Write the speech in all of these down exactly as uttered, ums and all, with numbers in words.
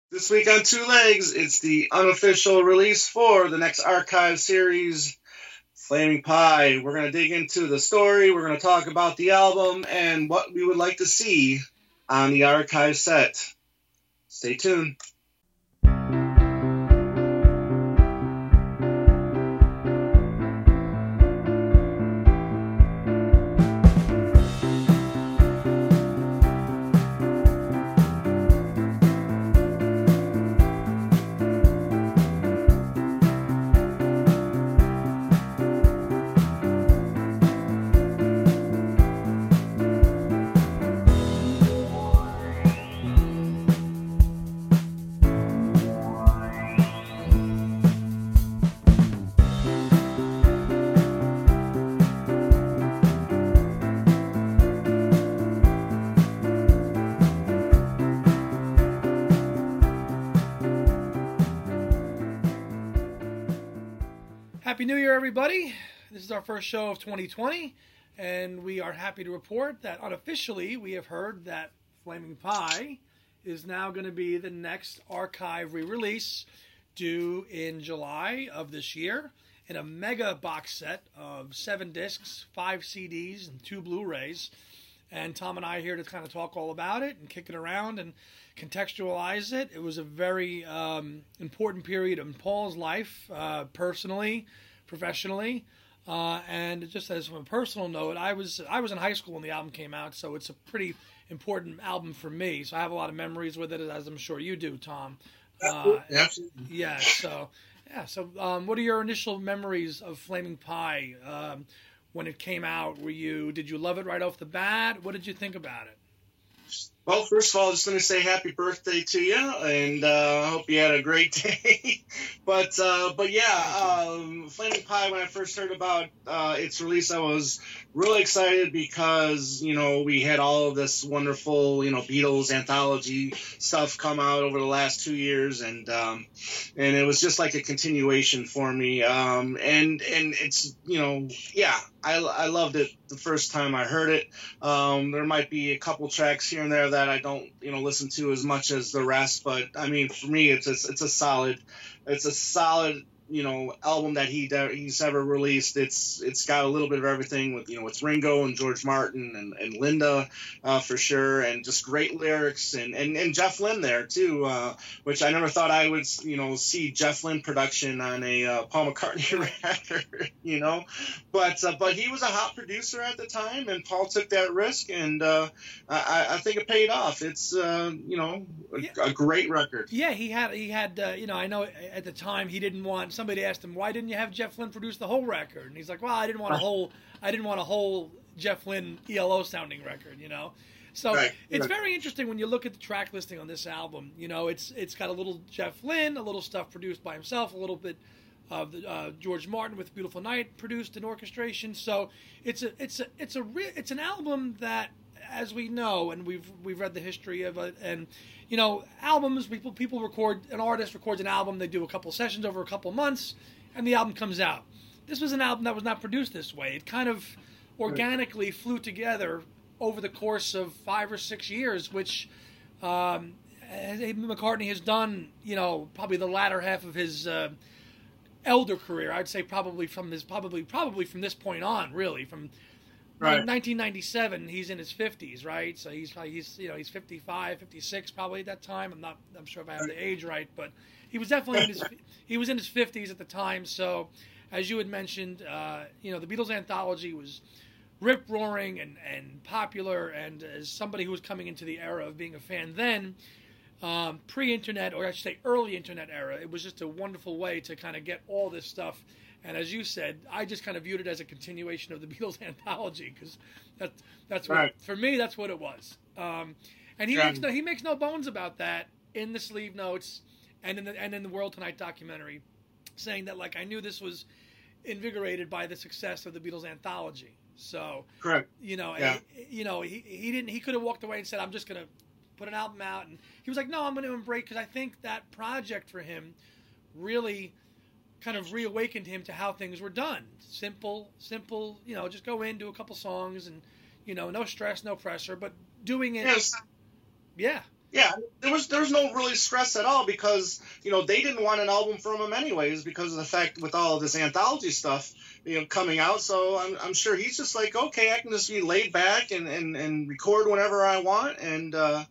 This week on Two Legs, it's the unofficial release for the next archive series, Flaming Pie. We're going to dig into the story, we're going to talk about the album, and what we would like to see on the archive set. Stay tuned. Happy New Year, everybody. This is our first show of twenty twenty, and we are happy to report that unofficially we have heard that Flaming Pie is now going to be the next archive re-release due in July of this year in a mega box set of seven discs, five C Ds, and two Blu-rays. And Tom and I are here to kind of talk all about it and kick it around and contextualize it. It was a very um, important period in Paul's life, uh, personally, professionally, uh, and just as from a personal note, I was I was in high school when the album came out, so it's a pretty important album for me. So I have a lot of memories with it, as I'm sure you do, Tom. Uh, Absolutely. Yeah. So yeah. So um, what are your initial memories of Flaming Pie? Um, When it came out, were you did you love it right off the bat? What did you think about it? Well, first of all, just let me say happy birthday to you, and uh, I hope you had a great day. but uh, but yeah, um, Flaming Pie. When I first heard about uh, its release, I was really excited because you know we had all of this wonderful you know Beatles anthology stuff come out over the last two years, and um, and it was just like a continuation for me. Um, and and it's you know yeah, I I loved it the first time I heard it. Um, there might be a couple tracks here and there that I don't, you know, listen to as much as the rest, but I mean, for me, it's a, it's a solid, it's a solid, you know, album that he he's ever released. It's it's got a little bit of everything with you know with Ringo and George Martin and, and Linda uh, for sure, and just great lyrics and, and, and Jeff Lynne there too, uh, which I never thought I would you know see Jeff Lynne production on a uh, Paul McCartney record, you know, but uh, but he was a hot producer at the time, and Paul took that risk, and uh, I, I think it paid off. It's uh, you know a, Yeah. a great record. Yeah, he had he had uh, you know I know at the time he didn't want. Somebody asked him, why didn't you have Jeff Lynne produce the whole record? And he's like, well, I didn't want a whole I didn't want a whole Jeff Lynne E L O sounding record, you know. So Right. it's Right. very interesting when you look at the track listing on this album. You know, it's it's got a little Jeff Lynne, a little stuff produced by himself, a little bit of the, uh, George Martin with Beautiful Night produced in orchestration. So it's a it's a it's a re- it's an album that, as we know, and we've we've read the history of it, and you know, albums people people record an artist records an album, they do a couple sessions over a couple months, and the album comes out. This was an album that was not produced this way. It kind of organically flew together over the course of five or six years, which um, McCartney has done. You know, probably the latter half of his uh, elder career. I'd say probably from his probably probably from this point on, really from. Right. nineteen ninety-seven, he's in his fifties, right? So he's he's you know he's fifty-five, fifty-six probably at that time. I'm not I'm sure if I have the age right, but he was definitely in his he was in his fifties at the time. So, as you had mentioned, uh, you know the Beatles anthology was rip roaring and and popular. And as somebody who was coming into the era of being a fan then, um, pre-internet, or I should say early internet era, it was just a wonderful way to kind of get all this stuff. And as you said, I just kind of viewed it as a continuation of the Beatles anthology because that, that's what, Right. for me, that's what it was. Um, and he Yeah. makes no he makes no bones about that in the sleeve notes and in the and in the World Tonight documentary, saying that like I knew this was invigorated by the success of the Beatles anthology. So Correct. you know, Yeah. he, you know, he he didn't he could have walked away and said I'm just gonna put an album out, and he was like, no, I'm going to embrace, because I think that project for him really kind of reawakened him to how things were done. Simple, simple, you know, just go in, do a couple songs, and, you know, no stress, no pressure, but doing it. Yes. Yeah. Yeah, there was there was no really stress at all because you know they didn't want an album from him anyways because of the fact with all of this anthology stuff you know coming out. So I'm I'm sure he's just like, okay, I can just be laid back and and, and record whenever I want, and uh,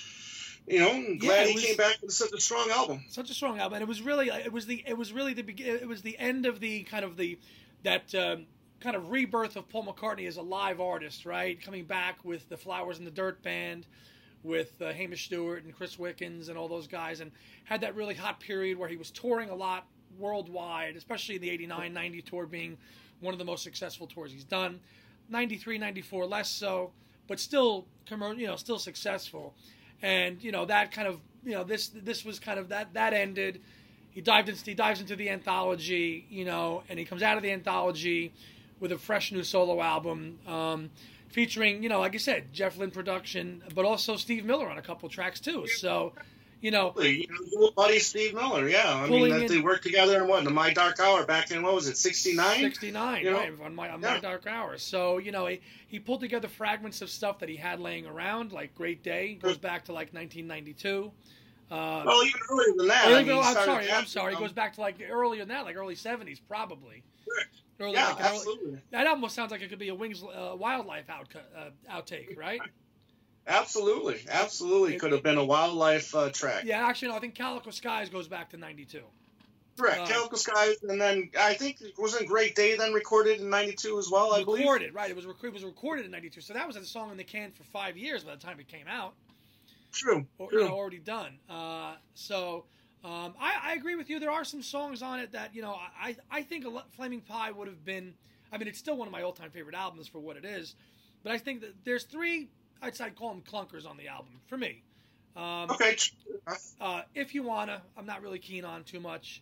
you know, I'm glad Yeah, he was, came back with such a strong album. Such a strong album, and it was really it was the it was really the begin it was the end of the kind of the that. Um, kind of rebirth of Paul McCartney as a live artist, right? Coming back with the Flowers in the Dirt band, with uh, Hamish Stewart and Chris Wickens and all those guys, and had that really hot period where he was touring a lot worldwide, especially the eighty-nine ninety tour being one of the most successful tours he's done. ninety-three ninety-four less so, but still, you know, still successful. And, you know, that kind of, you know, this this was kind of, that that ended. He dived into, he dives into the anthology, you know, and he comes out of the anthology with a fresh new solo album, um, featuring, you know, like I said, Jeff Lynne production, but also Steve Miller on a couple tracks too. So, you know, you know buddy Steve Miller, yeah. I mean, that in, they worked together in what, in My Dark Hour back in, what was it, sixty-nine? sixty-nine, you know? Right, on My, on yeah. My Dark Hour. So, you know, he, he pulled together fragments of stuff that he had laying around, like Great Day, goes back to like nineteen ninety-two. Uh, well, even earlier than that. Early, I mean, I'm sorry, that, I'm sorry. You know, It goes back to like earlier than that, like early seventies, probably. Correct. Early, yeah, like absolutely. Early, that almost sounds like it could be a Wings uh, Wildlife out, uh, outtake, right? Absolutely, absolutely. It, Could have been a Wildlife uh, track. Yeah, actually, no, I think Calico Skies goes back to ninety-two. Correct, uh, Calico Skies, and then I think it wasn't Great Day then recorded in ninety-two as well, I recorded, believe. Recorded, right. It was, rec- it was recorded in ninety-two, so that was a song in the can for five years by the time it came out. True, or, true. You know, already done. Uh, so... Um, I, I agree with you. There are some songs on it that, you know, I, I think Flaming Pie would have been, I mean, it's still one of my all-time favorite albums for what it is, but I think that there's three, I'd, I'd call them clunkers on the album, for me. Um, okay. Uh, If You Wanna, I'm not really keen on too much.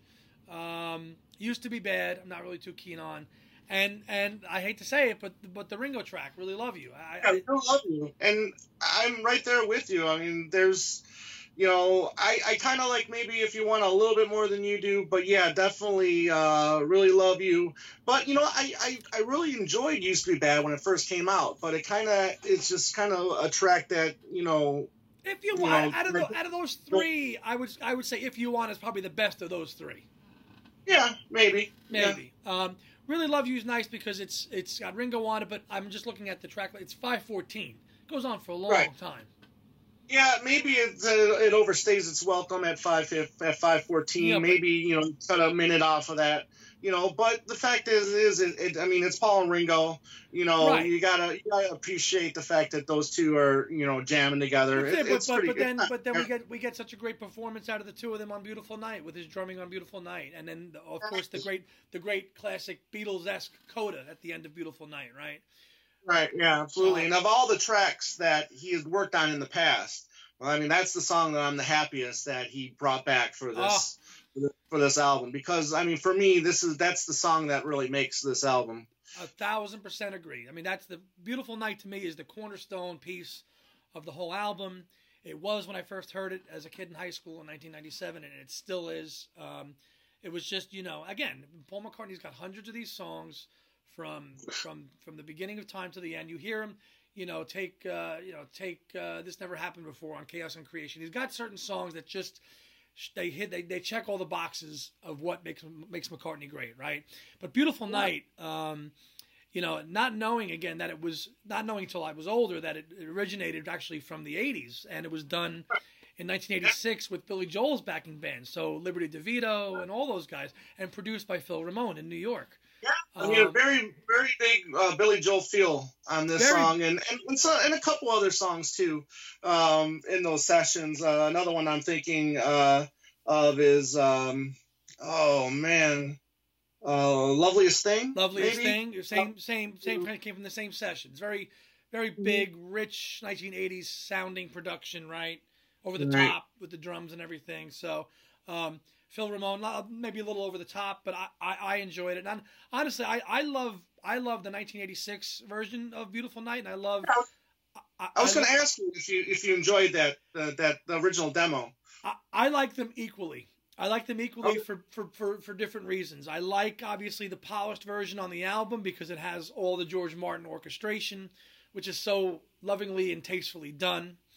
Um, Used to Be Bad, I'm not really too keen on. And and I hate to say it, but but the Ringo track, Really Love You. I, I, I love you. And I'm right there with you. I mean, there's... You know, I, I kind of like maybe If You Want a little bit more than you do, but yeah, definitely uh, Really Love You. But, you know, I, I, I really enjoyed Used to Be Bad when it first came out, but it kind of, it's just kind of a track that, you know. If You Want, you know, out, of the, out of those three, I would I would say If You Want is probably the best of those three. Yeah, maybe. Maybe. Yeah. Um, Really Love You is nice because it's it's got Ringo on it, but I'm just looking at the track, it's five fourteen. It goes on for a long right. time. Yeah, maybe it, uh, it overstays its welcome at five at five fourteen. Yeah, maybe you know cut a minute off of that. You know, but the fact is, is it, it, I mean, it's Paul and Ringo. You know, right. you gotta you gotta appreciate the fact that those two are you know jamming together. It, it, but, it's but, pretty, but then it's but then we get we get such a great performance out of the two of them on Beautiful Night with his drumming on Beautiful Night, and then of course the great the great classic Beatles-esque coda at the end of Beautiful Night, right? Right. Yeah. Absolutely. Um, and of all the tracks that he has worked on in the past. Well, I mean, that's the song that I'm the happiest that he brought back for this oh. for this album because I mean, for me, this is that's the song that really makes this album. A thousand percent agree. I mean, that's the Beautiful Night to me is the cornerstone piece of the whole album. It was when I first heard it as a kid in high school in nineteen ninety-seven, and it still is. Um, it was just, you know, again, Paul McCartney's got hundreds of these songs from from from the beginning of time to the end. You hear him. You know, take uh, you know, take uh, This Never Happened Before on Chaos and Creation. He's got certain songs that just they hit, they, they check all the boxes of what makes makes McCartney great, right? But Beautiful Night, um, you know, not knowing again that it was not knowing until I was older that it, it originated actually from the eighties, and it was done in nineteen eighty-six with Billy Joel's backing band, so Liberty DeVito and all those guys, and produced by Phil Ramone in New York. Yeah, I mean, um, a very, very big uh, Billy Joel feel on this very, song, and and and, so, and a couple other songs too um, in those sessions. Uh, another one I'm thinking uh, of is, um, oh man, uh, Loveliest Thing. Loveliest maybe? Thing. Same, same, same. Kind of came from the same sessions. Very, very big, rich nineteen eighties sounding production, right? Over the right. top with the drums and everything. So. Um, Phil Ramone, maybe a little over the top, but I, I, I enjoyed it. And honestly, I, I love I love the nineteen eighty-six version of Beautiful Night, and I love. I, I was going to ask you if you if you enjoyed that uh, that the original demo. I, I like them equally. I like them equally oh. for, for, for, for different reasons. I like obviously the polished version on the album because it has all the George Martin orchestration, which is so lovingly and tastefully done.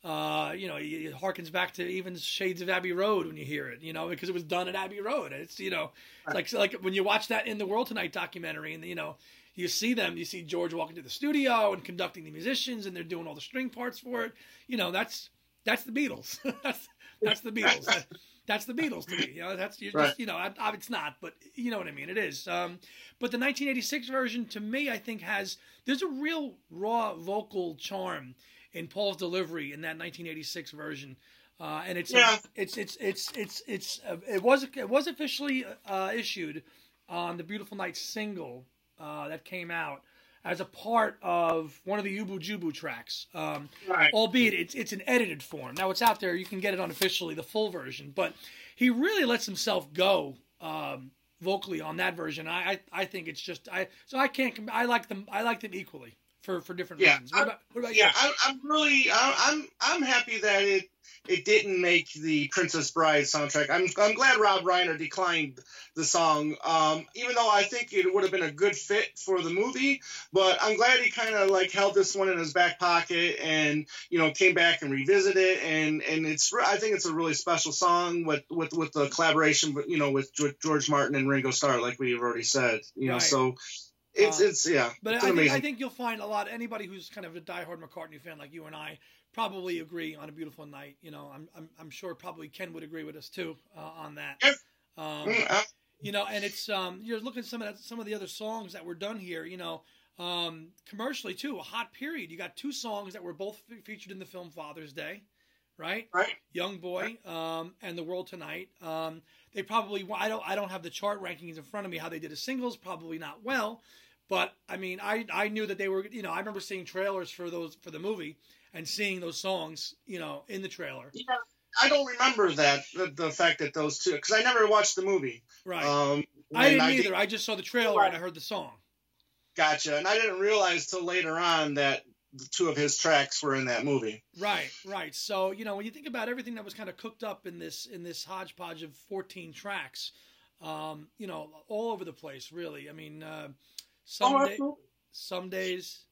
Uh, you know, it harkens back to even Shades of Abbey Road when you hear it, you know, because it was done at Abbey Road. It's, you know, it's like, like when you watch that In the World Tonight documentary and, you know, you see them, you see George walking to the studio and conducting the musicians and they're doing all the string parts for it. You know, that's, that's the Beatles. that's, that's the Beatles. That, that's the Beatles to me. You know, that's, you're right. just, you know, I, I, it's not, but you know what I mean? It is. Um, but the nineteen eighty-six version to me, I think has, there's a real raw vocal charm in Paul's delivery in that nineteen eighty-six version, uh, and it's yeah. it's it's it's it's it's uh, it was it was officially uh, issued on the Beautiful Night single uh, that came out as a part of one of the Ubu Jubu tracks, um, right. albeit it's it's an edited form. Now it's out there; you can get it unofficially, the full version. But he really lets himself go um, vocally on that version. I, I I think it's just I so I can't I like them I like them equally. For, for different yeah, reasons. What about, what about yeah, you? I, I'm really, I, I'm, I'm happy that it, it didn't make the Princess Bride soundtrack. I'm, I'm glad Rob Reiner declined the song, um, even though I think it would have been a good fit for the movie. But I'm glad he kind of like held this one in his back pocket and you know came back and revisited it. And and it's, I think it's a really special song with with with the collaboration, you know, with George Martin and Ringo Starr, like we've already said. You know, right. so. It's, uh, it's, yeah. But it's I, amazing. think, I think you'll find a lot, anybody who's kind of a diehard McCartney fan like you and I probably agree on A Beautiful Night. You know, I'm, I'm, I'm sure probably Ken would agree with us too uh, on that. Yep. Um, yeah. You know, and it's, um, you're looking at some of that, some of the other songs that were done here, you know, um, commercially too, a hot period. You got two songs that were both fe- featured in the film Father's Day, right? Right. Young Boy, um, and The World Tonight. Um, they probably, I don't, I don't have the chart rankings in front of me, how they did as singles, probably not well. But I mean, I, I knew that they were, you know, I remember seeing trailers for those for the movie and seeing those songs, you know, in the trailer. Yeah, I don't remember that the, the fact that those two, because I never watched the movie. Right. Um, I didn't I either. Did, I just saw the trailer right. and I heard the song. Gotcha, and I didn't realize till later on that the two of his tracks were in that movie. Right, right. So you know, when you think about everything that was kind of cooked up in this in this hodgepodge of fourteen tracks, um, you know, all over the place, really. I mean. Uh, Some, oh, day, some days.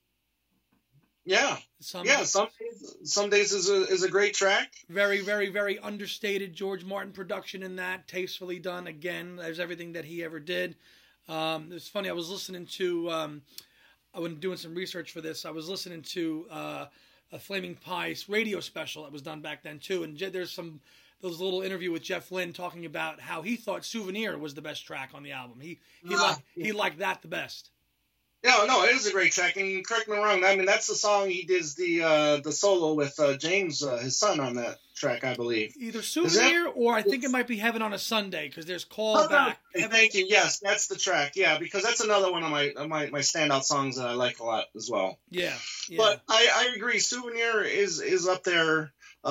Yeah. Some yeah. Some days, some days is a is a great track. Very, very, very understated George Martin production in that, tastefully done. Again, there's everything that he ever did. Um, it's funny. I was listening to um, I was doing some research for this. I was listening to uh, a Flaming Pies radio special that was done back then too, and there's some. Those little interview with Jeff Lynne talking about how he thought "Souvenir" was the best track on the album. He he ah, liked he liked that the best. No, no, it is a great track, and correct me wrong. I mean, that's the song he did the uh, the solo with uh, James, uh, his son, on that track, I believe. Either "Souvenir" that, or I think it might be "Heaven on a Sunday" because there's "Call oh, Back." No, thank you. Yes, that's the track. Yeah, because that's another one of my my my standout songs that I like a lot as well. Yeah, yeah. But I, I agree. "Souvenir" is is up there.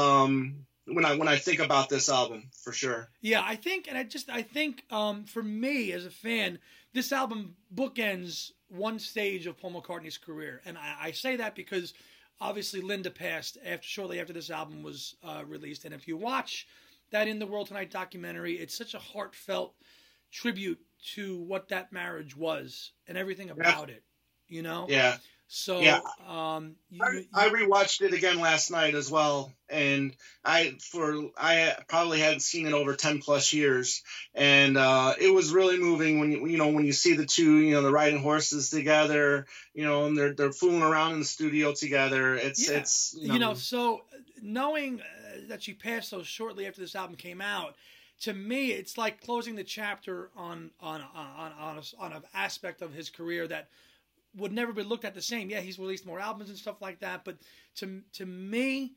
Um, when I when I think about this album, for sure. Yeah, I think, and I just I think um, for me as a fan, this album bookends one stage of Paul McCartney's career, and I, I say that because obviously Linda passed after shortly after this album was uh, released, and if you watch that In the World Tonight documentary, it's such a heartfelt tribute to what that marriage was and everything about yeah. it. You know. Yeah. So yeah. um, you, I, I rewatched it again last night as well, and I for I probably hadn't seen it over ten plus years, and uh, it was really moving when you you know when you see the two you know the riding horses together, you know, and they're they're fooling around in the studio together. It's yeah. it's you know, you know so knowing uh, that she passed so shortly after this album came out. To me, it's like closing the chapter on on on on a, on an aspect of his career that would never be looked at the same. Yeah, he's released more albums and stuff like that, but to to me,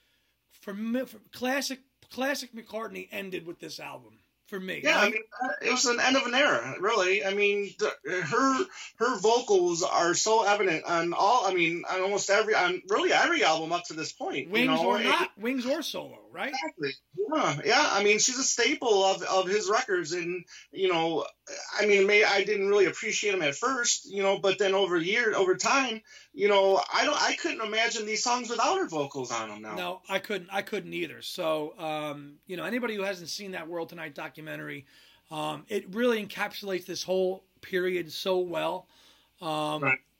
for me, for classic classic McCartney ended with this album. For me, yeah, right? I mean, it was an end of an era, really. I mean, the, her her vocals are so evident on all. I mean, on almost every, on really every album up to this point. Wings you know? or not, it, Wings or solo, right? Exactly. Yeah, yeah. I mean, she's a staple of, of his records, and you know, I mean, may, I didn't really appreciate him at first, you know, but then over years, over time, you know, I don't, I couldn't imagine these songs without her vocals on them now. No, I couldn't, I couldn't either. So, um, you know, anybody who hasn't seen that World Tonight documentary, um, it really encapsulates this whole period so well. Um, right.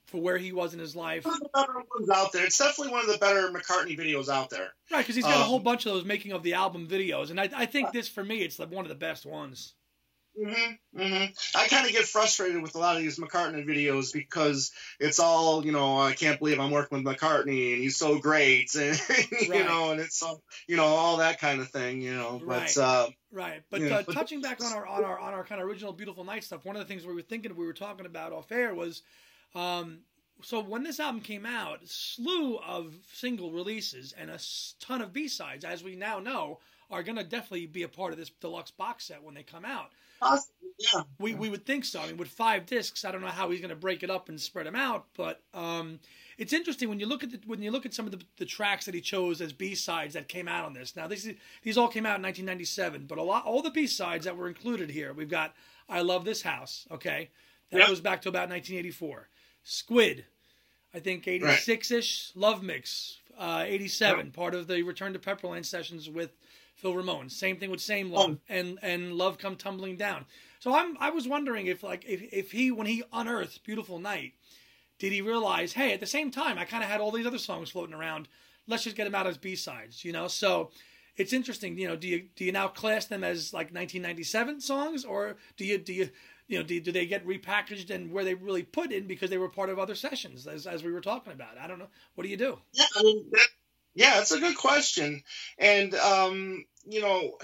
for where he was in his life. One of the better ones out there. It's definitely one of the better McCartney videos out there. Right, because he's got um, a whole bunch of those making of the album videos, and I, I think this for me, it's the, one of the best ones. Mm-hmm, mm-hmm. I kind of get frustrated with a lot of these McCartney videos because it's all, you know, I can't believe I'm working with McCartney and he's so great, and you right. know, and it's all, you know, all that kind of thing, you know. Right. But uh, right. But you know, uh, but touching back on our on our on our kind of original Beautiful Night stuff, one of the things we were thinking we were talking about off air was, um, so when this album came out, a slew of single releases and a ton of B-sides, as we now know, are going to definitely be a part of this deluxe box set when they come out. Possibly, yeah. We we would think so. I mean, with five discs, I don't know how he's going to break it up and spread them out, but um, it's interesting when you look at the, when you look at some of the, the tracks that he chose as B-sides that came out on this. Now, these these all came out in nineteen ninety-seven, but a lot all the B-sides that were included here, we've got "I Love This House," okay, that yep. goes back to about nineteen eighty-four. "Squid," I think eighty-six-ish. Right. "Love Mix," uh, eighty-seven, yep. part of the Return to Pepperland sessions with Phil Ramone. Same thing with "Same Love" oh. and and "Love Come Tumbling Down." So I'm I was wondering if like if, if he when he unearthed "Beautiful Night," did he realize, hey, at the same time I kind of had all these other songs floating around, let's just get them out as B-sides, you know? So it's interesting, you know. Do you do you now class them as like nineteen ninety-seven songs, or do you do you you know do, do they get repackaged and where they really put in because they were part of other sessions as as we were talking about? I don't know. What do you do? Yeah, I mean. That- Yeah, it's a good question, and um, you know,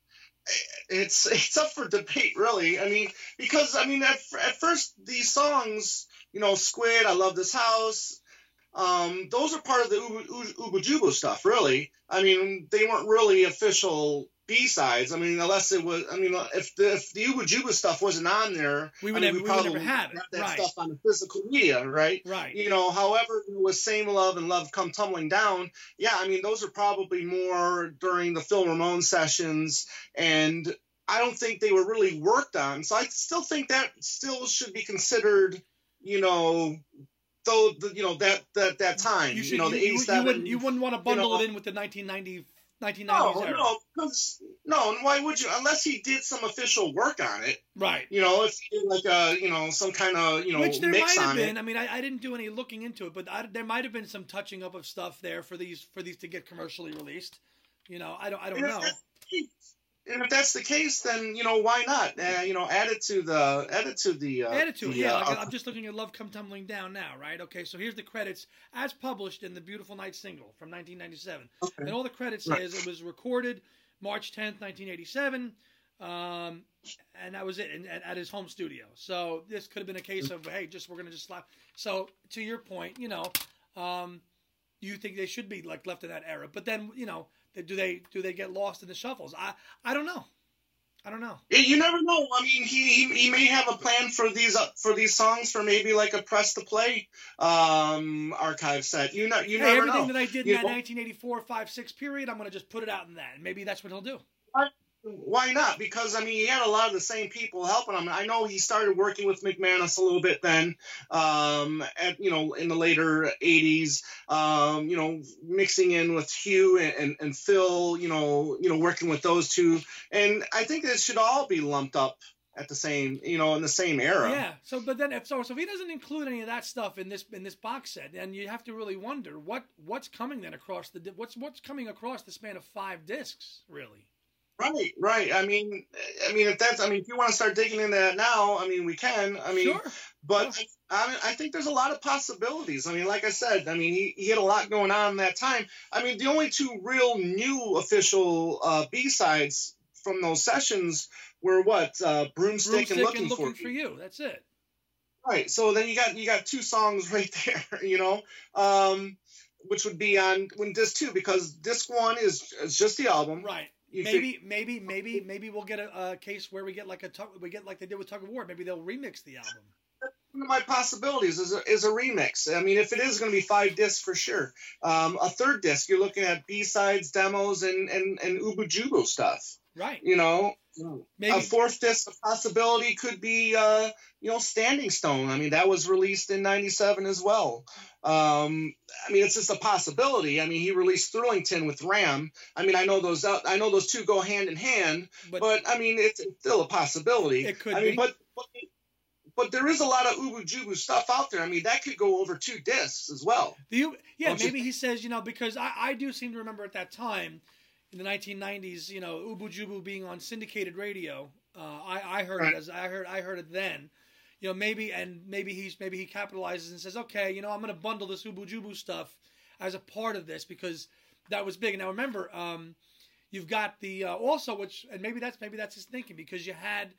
it's it's up for debate, really. I mean, because I mean, at, at first these songs, you know, "Squid," "I Love This House," um, those are part of the Ooba Jooba stuff, really. I mean, they weren't really official B-sides. I mean, unless it was, I mean, if the, if the Ooba Jooba stuff wasn't on there, we would, I mean, never, we we probably would never have it. got that right. stuff on the physical media, right? Right. You know, however, with "Same Love" and "Love Come Tumbling Down," yeah, I mean, those are probably more during the Phil Ramone sessions, and I don't think they were really worked on. So I still think that still should be considered, you know, though, the, you know, that that that time, you, should, you know, the eighty-seven. You wouldn't, you wouldn't want to bundle you know, it in with the nineteen ninety. nineteen nineties no, era. no, because no, and why would you? Unless he did some official work on it, right? You know, if he did like a, you know, some kind of, you know, which there mix might have on been. it. I mean, I, I didn't do any looking into it, but I, there might have been some touching up of stuff there for these for these to get commercially released. You know, I don't, I don't and know. If and if that's the case, then you know, why not? Uh, you know, add it to the add it to the uh, add it to the, it. Yeah, uh, like, I'm just looking at "Love Come Tumbling Down" now, right? Okay, so here's the credits as published in the Beautiful Night single from nineteen ninety-seven, okay. And all the credits right. says it was recorded March tenth, nineteen eighty-seven, um, and that was it, and, at, at his home studio. So this could have been a case of, hey, just we're gonna just slap. So to your point, you know, um, you think they should be like left in that era, but then you know, do they do they get lost in the shuffles? I I don't know. I don't know. You never know. I mean, he, he he may have a plan for these uh, for these songs for maybe like a press to play um, archive set. You know, you hey, never everything know. that I did in you that know? nineteen eighty-four, five, six period, I'm going to just put it out in that, and maybe that's what he'll do. Why not? Because, I mean, he had a lot of the same people helping him. I know he started working with McManus a little bit then, um, at, you know, in the later eighties, um, you know, mixing in with Hugh and, and, and Phil, you know, you know, working with those two. And I think it should all be lumped up at the same, you know, in the same era. Yeah. So, but then if so, so if he doesn't include any of that stuff in this in this box set, then you have to really wonder what what's coming then across the what's what's coming across the span of five discs, really. Right, right. I mean, I mean, if that's, I mean, if you want to start digging into that now, I mean, we can. I mean, sure. but Sure. I, mean, I think there's a lot of possibilities. I mean, like I said, I mean, he, he had a lot going on in that time. I mean, the only two real new official uh, B-sides from those sessions were what, uh, Broomstick, Broomstick and Looking, and looking for, for you. That's it. Right. So then you got you got two songs right there, you know, um, which would be on when disc two, because disc one is, is just the album. Right. You maybe, think, maybe, maybe, maybe we'll get a, a case where we get like a tug, we get like they did with Tug of War. Maybe they'll remix the album. One of my possibilities is a, is a remix. I mean, if it is going to be five discs for sure, um, a third disc, you're looking at B-sides, demos, and and and Ooba Jooba stuff. Right. You know, maybe. A fourth disc, a possibility could be, uh, you know, Standing Stone. I mean, that was released in ninety-seven as well. Um, I mean, it's just a possibility. I mean, he released Thrillington with Ram. I mean, I know those. Uh, I know those two go hand in hand, but, but I mean, it's still a possibility. It could I mean, be. but. but but there is a lot of Ubu Jubu stuff out there. I mean, that could go over two discs as well. The, yeah, Don't maybe you- he says, you know, because I, I do seem to remember at that time, in the nineteen nineties, you know, Ubu Jubu being on syndicated radio. Uh, I, I heard Right. it as I heard I heard it then. You know, maybe and maybe he's maybe he capitalizes and says, okay, you know, I'm going to bundle this Ubu Jubu stuff as a part of this because that was big. And now remember, um, you've got the uh, also which and maybe that's maybe that's his thinking because you had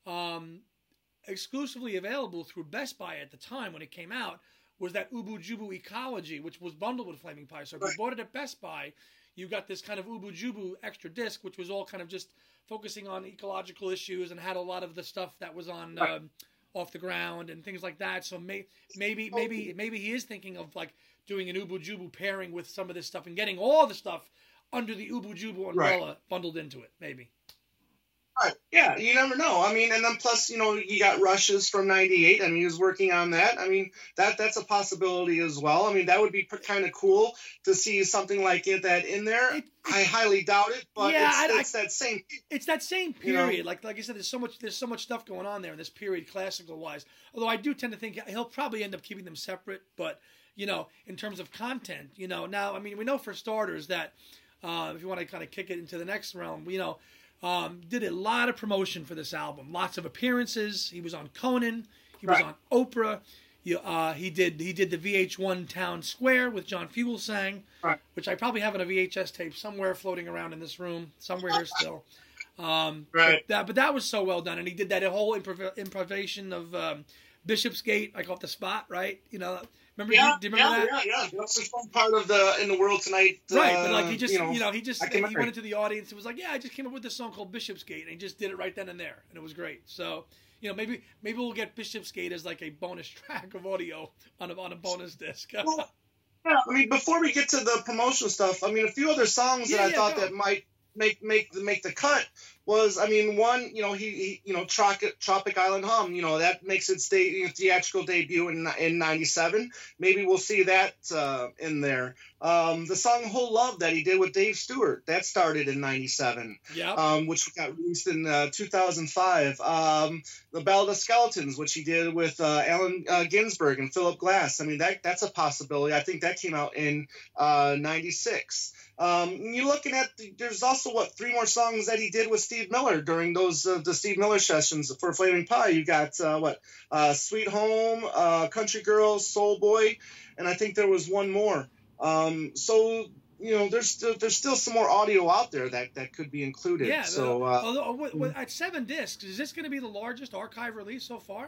um, exclusively available through Best Buy at the time when it came out was that Ubu Jubu Ecology, which was bundled with Flaming Pie. So if Right. you bought it at Best Buy, you got this kind of Ubu Jubu extra disc, which was all kind of just focusing on ecological issues and had a lot of the stuff that was on Right. um, off the ground and things like that. So may, maybe maybe maybe he is thinking of like doing an Ubu Jubu pairing with some of this stuff and getting all the stuff under the Ubu Jubu umbrella bundled into it. Maybe. Right. Yeah, you never know. I mean, and then plus, you know, you got Rushes from ninety-eight. I mean, he was working on that. I mean, that that's a possibility as well. I mean, that would be kind of cool to see something like it, that in there. It- I highly doubt it, but Yeah, it's, I- it's that same. It's that same You know? period. Like like I said, there's so much there's so much stuff going on there in this period, classical wise. Although I do tend to think he'll probably end up keeping them separate. But you know, in terms of content, you know, now I mean, we know for starters that uh, if you want to kind of kick it into the next realm, you know, um, did a lot of promotion for this album, lots of appearances. He was on Conan, he was Right. on Oprah. You, uh, he did he did the V H one Town Square with John Fugelsang, Right. which I probably have on a V H S tape somewhere floating around in this room, somewhere here still. Um, Right. But that, but that was so well done, and he did that whole improv- improvisation of um, Bishopsgate, like off the spot, right? You know, remember? Yeah, do you remember yeah, that? yeah, yeah. That's just one part of the In the World Tonight. Right, uh, but like he just, you know, you know, he just I he can went remember. into the audience and was like, "Yeah, I just came up with this song called Bishopsgate," and he just did it right then and there, and it was great. So, you know, maybe maybe we'll get Bishopsgate as like a bonus track of audio on a on a bonus disc. Well, yeah, I mean, before we get to the promotional stuff, I mean, a few other songs Yeah, that I yeah, thought go. that might make make the make the cut was, I mean, one, you know, he, he you know, Tropic, Tropic Island Hum, you know, that makes its de- theatrical debut in in ninety-seven. Maybe we'll see that uh, in there. Um, the song Whole Love that he did with Dave Stewart, that started in ninety-seven. yeah, Um, which got released in uh, two thousand five. Um, the Ballad of Skeletons, which he did with uh, Allen uh, Ginsberg and Philip Glass. I mean, that that's a possibility. I think that came out in uh, ninety-six. Um, you're looking at the, there's also what three more songs that he did with Steve Miller during those uh, the Steve Miller sessions for Flaming Pie. You got uh, what uh, Sweet Home, uh, Country Girls, Soul Boy, and I think there was one more. Um, so you know, there's still there's still some more audio out there that, that could be included. yeah. So the- uh, although, with, with, at seven discs, is this going to be the largest archive release so far?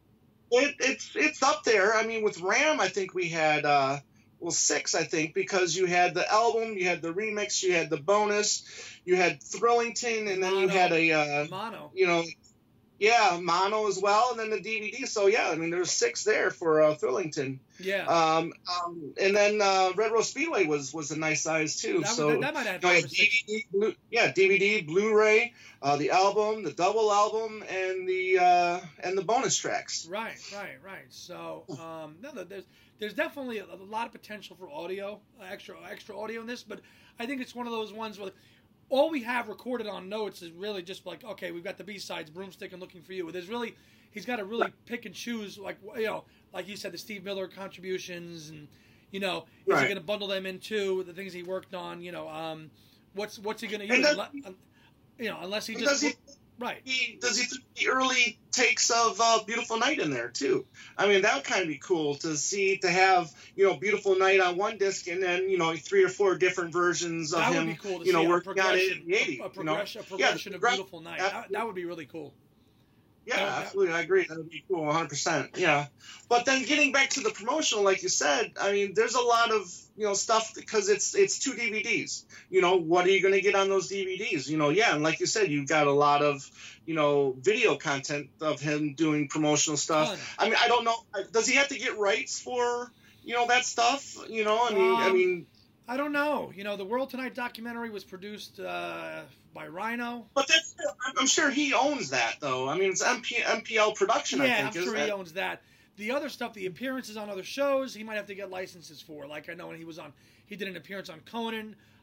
it, it's it's up there. I mean, with Ram, I think we had uh, well six, I think, because you had the album, you had the remix, you had the bonus, you had Thrillington, and then you Mono. had a uh, Mono. you know. Yeah, mono as well, and then the D V D. So yeah, I mean, there's six there for uh, Thrillington. Yeah. Um, um, and then uh, Red Rose Speedway was was a nice size too. that, so that, that might have you know, five you or had six. D V D, Blu- yeah, D V D, Blu-ray, uh, the album, the double album, and the uh, and the bonus tracks. Right, right, right. So, um, no, no, there's there's definitely a, a lot of potential for audio, uh, extra extra audio in this, but I think it's one of those ones where all we have recorded on notes is really just like, okay, we've got the B-sides, Broomstick and Looking for You. There's really, he's got to really pick and choose, like, you know, like you said, the Steve Miller contributions, and, you know, is Right. he going to bundle them into the things he worked on, you know, um, what's what's he going to And use? does Unle- un- you know, unless he And just, does he- right. He, does he put the early takes of uh, Beautiful Night in there too? I mean, that would kind of be cool to see, to have, you know, Beautiful Night on one disc and then, you know, three or four different versions of That him, would be cool to you know, see a working on it progression, in the eighties. a, a you know? progression, a Yeah, progression of progress- Beautiful Night. That, that would be really cool. Yeah, That- that- absolutely. I agree. That would be cool, one hundred percent. Yeah. But then getting back to the promotional, like you said, I mean, there's a lot of, you know, stuff because it's it's two D V Ds. You know, what are you going to get on those D V Ds? You know, yeah, and like you said, you've got a lot of, you know, video content of him doing promotional stuff. Ton. I mean, I don't know. Does he have to get rights for, you know, that stuff? You know, I mean, I Um, mean, I don't know. You know, the World Tonight documentary was produced uh, by Rhino. but that's, I'm- I'm sure he owns that, though. I mean, it's M P, M P L production, I Yeah, think, I'm isn't sure he it? owns that. The other stuff, the appearances on other shows, he might have to get licenses for. Like I know when he was on, he did an appearance on Conan.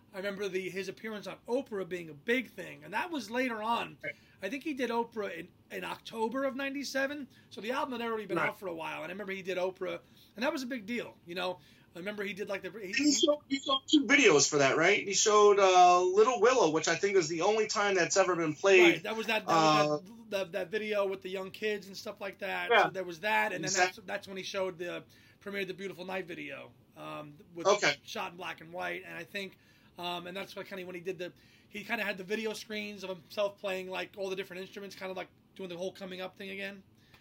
I remember the his appearance on Oprah being a big thing, and that was later on. I think he did Oprah in, in October of ninety-seven, so the album had already been right. out for a while, and I remember he did Oprah, and that was a big deal, you know. I remember he did like the... He, he, showed, he showed two videos for that, right? He showed uh, Little Willow, which I think is the only time that's ever been played. Right, that was that, that, uh, was that, that, that video with the young kids and stuff like that. Yeah. So there was that, and then exactly. that's, that's when he showed the, premiered the Beautiful Night video, um, with okay. shot in black and white, and I think, um, and that's what kind of when he did the... He kind of had the video screens of himself playing like all the different instruments, kind of like doing the whole coming up thing again.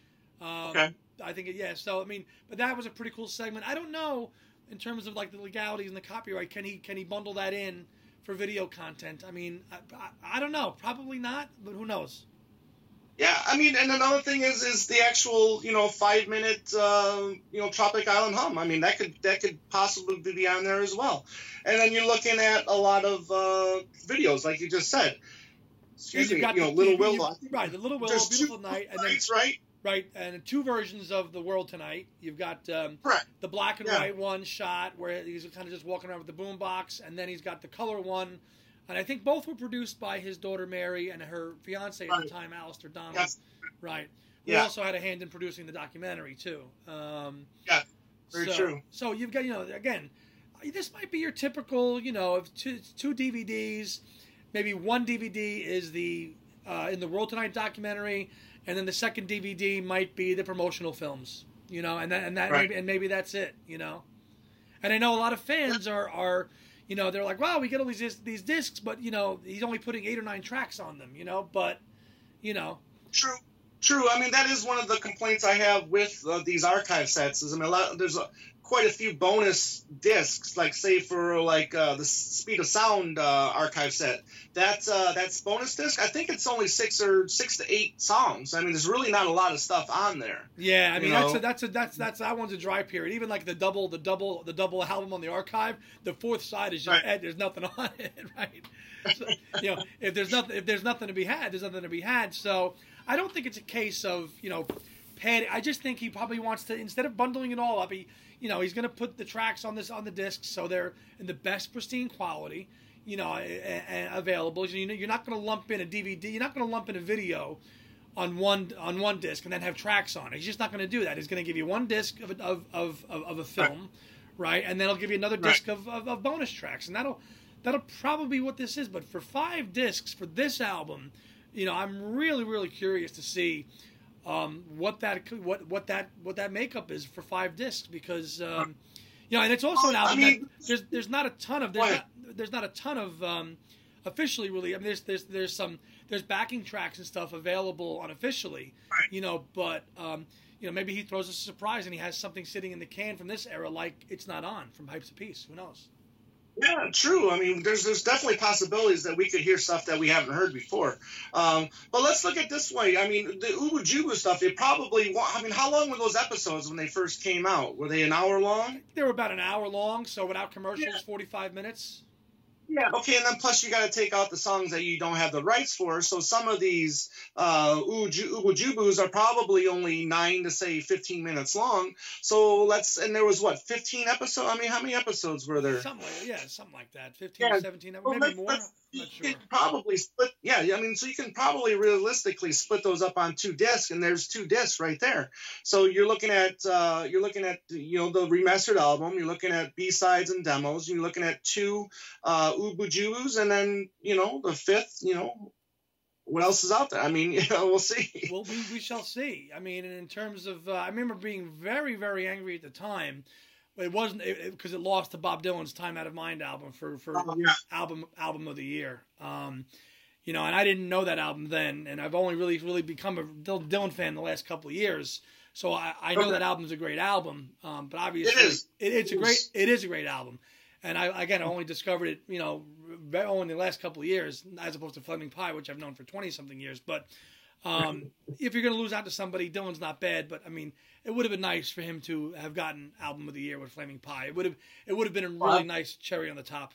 Um, okay. I think, it, yeah, so, I mean, but that was a pretty cool segment. I don't know... In terms of like the legalities and the copyright, can he can he bundle that in for video content? I mean, I, I, I don't know. Probably not, but who knows? Yeah, I mean, and another thing is is the actual you know five minute uh, you know Tropic Island Hum. I mean, that could that could possibly be on there as well. And then you're looking at a lot of uh, videos, like you just said. Excuse me, you know, the, Little you, Willow. Right, the Little Willow, Beautiful Night, and then right. Right, and two versions of The World Tonight. You've got um, the black and yeah. white one shot where he's kind of just walking around with the boombox, and then he's got the color one. And I think both were produced by his daughter Mary and her fiance at right. the time, Alistair Donald. Yes. Right. Who yeah. also had a hand in producing the documentary, too. Um, yeah, very so, true. So you've got, you know, again, this might be your typical, you know, of two, two D V Ds. Maybe one D V D is the uh, in the World Tonight documentary, and then the second D V D might be the promotional films, you know, and that and that right. maybe, and maybe that's it, you know. And I know a lot of fans are, are you know, they're like, wow, we get all these these discs, but you know, he's only putting eight or nine tracks on them, you know. But you know, true, true. I mean, that is one of the complaints I have with uh, these archive sets. Is I mean, a lot, there's a, quite a few bonus discs, like say for like uh, the Speed of Sound uh, archive set. That uh, that's bonus disc. I think it's only six or six to eight songs. I mean, there's really not a lot of stuff on there. Yeah, I mean that's know? a, that's a, that's that's that one's a dry period. Even like the double the double the double album on the archive, the fourth side is just right. Ed, there's nothing on it, right? So, you know, if there's nothing if there's nothing to be had, there's nothing to be had. So I don't think it's a case of you know, pad. I just think he probably wants to, instead of bundling it all up, he you know he's going to put the tracks on this on the discs so they're in the best pristine quality. You know, and available. You know, you're not going to lump in a D V D. You're not going to lump in a video on one on one disc and then have tracks on it. He's just not going to do that. He's going to give you one disc of of of, of a film, right. right? And then he'll give you another disc right. of, of, of bonus tracks, and that'll that'll probably be what this is. But for five discs for this album, you know, I'm really really curious to see um, what that what what that what that makeup is for five discs because. Um, You know, and it's also an album I mean, that there's there's not a ton of there's not, there's not a ton of um, officially really. I mean, there's there's there's some there's backing tracks and stuff available unofficially. Right. You know, but um, you know maybe he throws us a surprise and he has something sitting in the can from this era like It's Not On from Pipes of Peace. Who knows? Yeah, true. I mean, there's there's definitely possibilities that we could hear stuff that we haven't heard before. Um, but let's look at this way. I mean, the Ubu Jubu stuff, it probably, I mean, how long were those episodes when they first came out? Were they an hour long? They were about an hour long, so without commercials, yeah. forty-five minutes. Yeah. Okay, and then plus you got to take out the songs that you don't have the rights for. So some of these uh, Ubu Jubus are probably only nine to say fifteen minutes long. So let's and there was what fifteen episodes. I mean, how many episodes were there? Something like, yeah, something like that. Fifteen, yeah. seventeen, well, maybe let's, more. Let's, I'm you not sure. can probably split. Yeah, I mean, so you can probably realistically split those up on two discs, and there's two discs right there. So you're looking at uh, you're looking at you know the remastered album. You're looking at B sides and demos. You're looking at two uh, Ubu Jubus. And then, you know, the fifth, you know, what else is out there? I mean, you know, we'll see. Well, we, we shall see. I mean, in terms of, uh, I remember being very, very angry at the time. It wasn't because it, it, it lost to Bob Dylan's Time Out of Mind album for, for oh, yeah. album album of the year. Um, you know, and I didn't know that album then, and I've only really, really become a Dylan fan the last couple of years. So I, I know okay. that album's a great album, um, but obviously it is. It, it's a great, it is a great album. And I, again, I only discovered it, you know, only in the last couple of years, as opposed to Flaming Pie, which I've known for twenty-something years. But um, if you're going to lose out to somebody, Dylan's not bad. But, I mean, it would have been nice for him to have gotten Album of the Year with Flaming Pie. It would have it would have been a really wow. nice cherry on the top.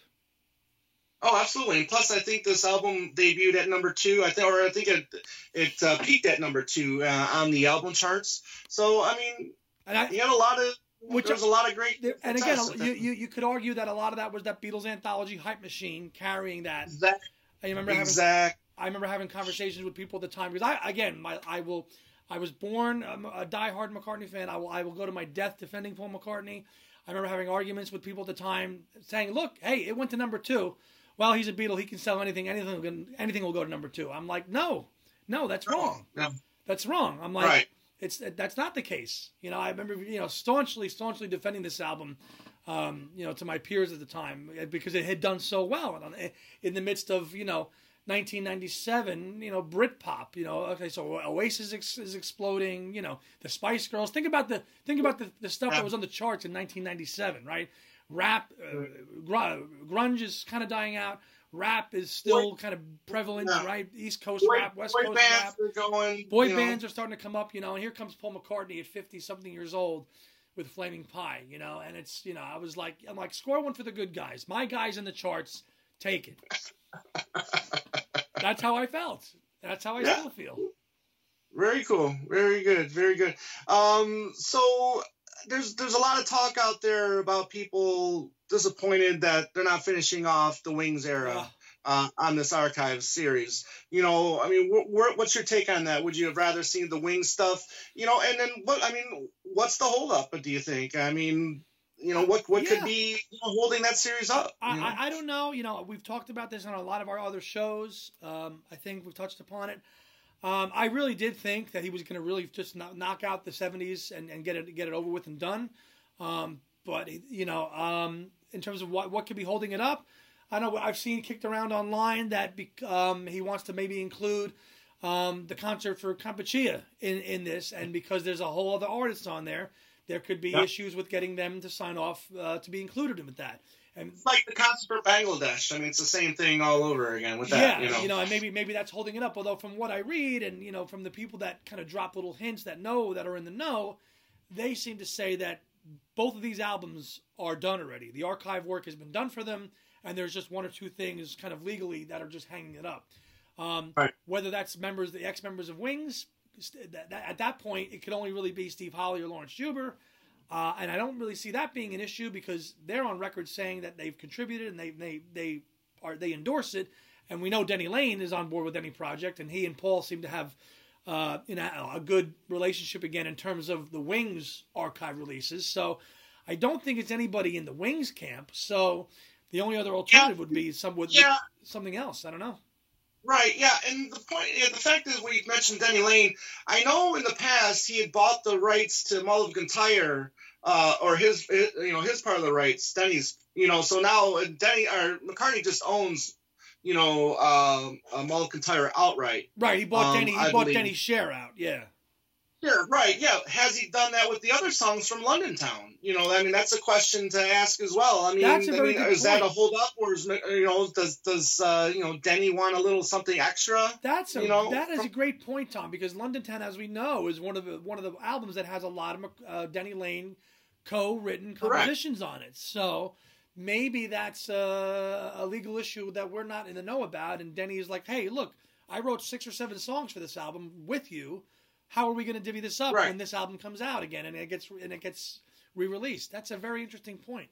Oh, absolutely. And plus, I think this album debuted at number two. I think, or I think it, it uh, peaked at number two uh, on the album charts. So, I mean, and I, he had a lot of... Which There's a lot of great. there, and again, you, you you could argue that a lot of that was that Beatles anthology hype machine carrying that. Exactly. I remember having exact. I remember having conversations with people at the time because I again my I will I was born a, a diehard McCartney fan. I will I will go to my death defending Paul McCartney. I remember having arguments with people at the time saying, "Look, hey, it went to number two. Well, he's a Beatle. He can sell anything. Anything will, anything will go to number two." I'm like, no, no, that's wrong. No. That's wrong. I'm like, right. it's that's not the case. You know, I remember you know staunchly, staunchly defending this album, um, you know, to my peers at the time because it had done so well in the midst of you know nineteen ninety-seven, you know, Britpop. You know, okay, so Oasis ex- is exploding. You know, the Spice Girls. Think about the think about the, the stuff yeah. that was on the charts in nineteen ninety-seven, right? Rap, uh, gr- grunge is kind of dying out. Rap is still kind of prevalent, yeah. right? East Coast boy, rap, West boy Coast bands rap. Are going, boy you bands know. are starting to come up, you know, and here comes Paul McCartney at fifty-something years old with Flaming Pie, you know, and it's, you know, I was like, I'm like, score one for the good guys. My guys in the charts, take it. That's how I felt. That's how I yeah. still feel. Very cool. Very good. Very good. Um, so there's there's a lot of talk out there about people disappointed that they're not finishing off the Wings era uh, uh, on this archive series. You know, I mean, wh- wh- what's your take on that? Would you have rather seen the Wings stuff? You know, and then what? I mean, what's the holdup? Do you think? I mean, you know, what what yeah. could be you know, holding that series up? I, you know? I I don't know. You know, we've talked about this on a lot of our other shows. Um, I think we've touched upon it. Um, I really did think that he was going to really just knock out the seventies and, and get it get it over with and done. Um, but you know, um, in terms of what what could be holding it up, I know I've seen kicked around online that be, um, he wants to maybe include um, the concert for Kampuchea in in this, and because there's a whole other artist on there, there could be yep. issues with getting them to sign off uh, to be included with that. And it's like the concert for Bangladesh. I mean, it's the same thing all over again with that. Yeah, you know, you know, and maybe maybe that's holding it up. Although from what I read, and you know, from the people that kind of drop little hints that know that are in the know, they seem to say that both of these albums are done already. The archive work has been done for them, and there's just one or two things kind of legally that are just hanging it up. Um, right. Whether that's members, the ex-members of Wings, that, that, at that point, it could only really be Steve Holley or Lawrence Juber. Uh, and I don't really see that being an issue because they're on record saying that they've contributed and they they they are they endorse it, and we know Denny Lane is on board with any project, and he and Paul seem to have uh, you know, a good relationship again in terms of the Wings archive releases. So I don't think it's anybody in the Wings camp. So the only other alternative yeah. would be some with yeah. something else. I don't know. Right, yeah, and the point, yeah, the fact is, we mentioned Denny Lane. I know in the past he had bought the rights to Mull of Kintyre, uh, or his, his, you know, his part of the rights, Denny's, you know. So now Denny or McCartney just owns, you know, uh, uh, Mull of Kintyre outright. Right, he bought um, Denny. He I bought believe. Denny's share out. Yeah. Yeah, right. Yeah, has he done that with the other songs from London Town? You know, I mean, that's a question to ask as well. I mean, That's a I very mean, good is point. that a hold up, or is you know, does does uh, you know Denny want a little something extra? That's a, you know, that is from- a great point, Tom, because London Town, as we know, is one of the one of the albums that has a lot of uh, Denny Lane co-written compositions Correct. on it. So maybe that's a, a legal issue that we're not in the know about. And Denny is like, "Hey, look, I wrote six or seven songs for this album with you. How are we going to divvy this up right. when this album comes out again and it gets and it gets re-released?" That's a very interesting point.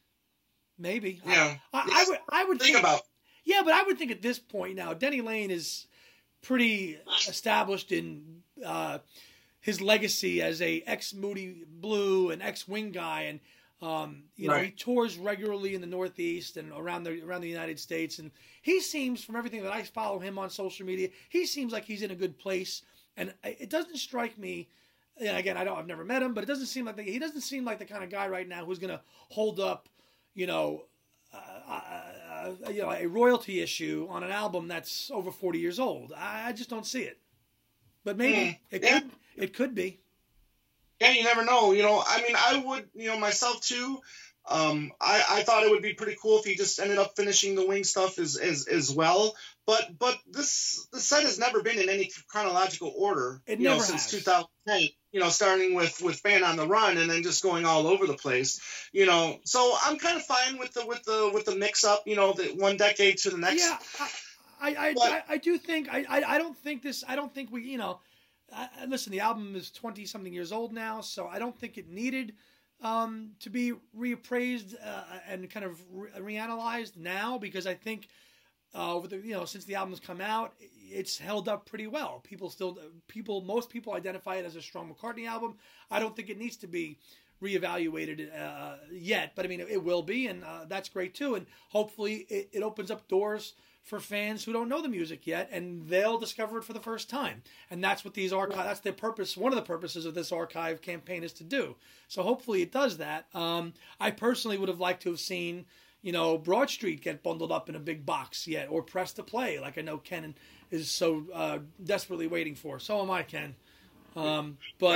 Maybe. Yeah. I, I, I would. I would think, think about. Yeah, but I would think at this point now, Denny Lane is pretty established in uh, his legacy as a ex-Moody Blue and ex-Wing guy, and um, you know right. he tours regularly in the Northeast and around the around the United States, and he seems, from everything that I follow him on social media, he seems like he's in a good place. And it doesn't strike me, and again, I don't, I've never met him, but it doesn't seem like the, he doesn't seem like the kind of guy right now who's going to hold up, you know, uh, uh, you know, a royalty issue on an album that's over forty years old. I, I just don't see it. But maybe mm, it yeah. could, it could be. Yeah, you never know. You know, I mean, I would, you know, myself too. Um, I, I thought it would be pretty cool if he just ended up finishing the Wing stuff as as, as well. But but this the set has never been in any chronological order. It you never know, has. since two thousand ten. You know, starting with with Band on the Run and then just going all over the place. You know, so I'm kind of fine with the with the with the mix up. You know, the one decade to the next. Yeah, I I but, I, I do think I, I I don't think this. I don't think we you know. I, listen, the album is twenty something years old now, so I don't think it needed um, to be reappraised uh, and kind of re- reanalyzed now, because I think uh, over the you know since the album's come out, it's held up pretty well. People still people most people identify it as a strong McCartney album. I don't think it needs to be reevaluated uh, yet, but I mean it, it will be, and uh, that's great too. And hopefully it, it opens up doors for fans who don't know the music yet, and they'll discover it for the first time. And that's what these archive, that's the purpose, one of the purposes of this archive campaign is to do. So hopefully it does that. Um, I personally would have liked to have seen, you know, Broad Street get bundled up in a big box yet, or Press to Play, like I know Ken is so uh, desperately waiting for. So am I, Ken. Um, but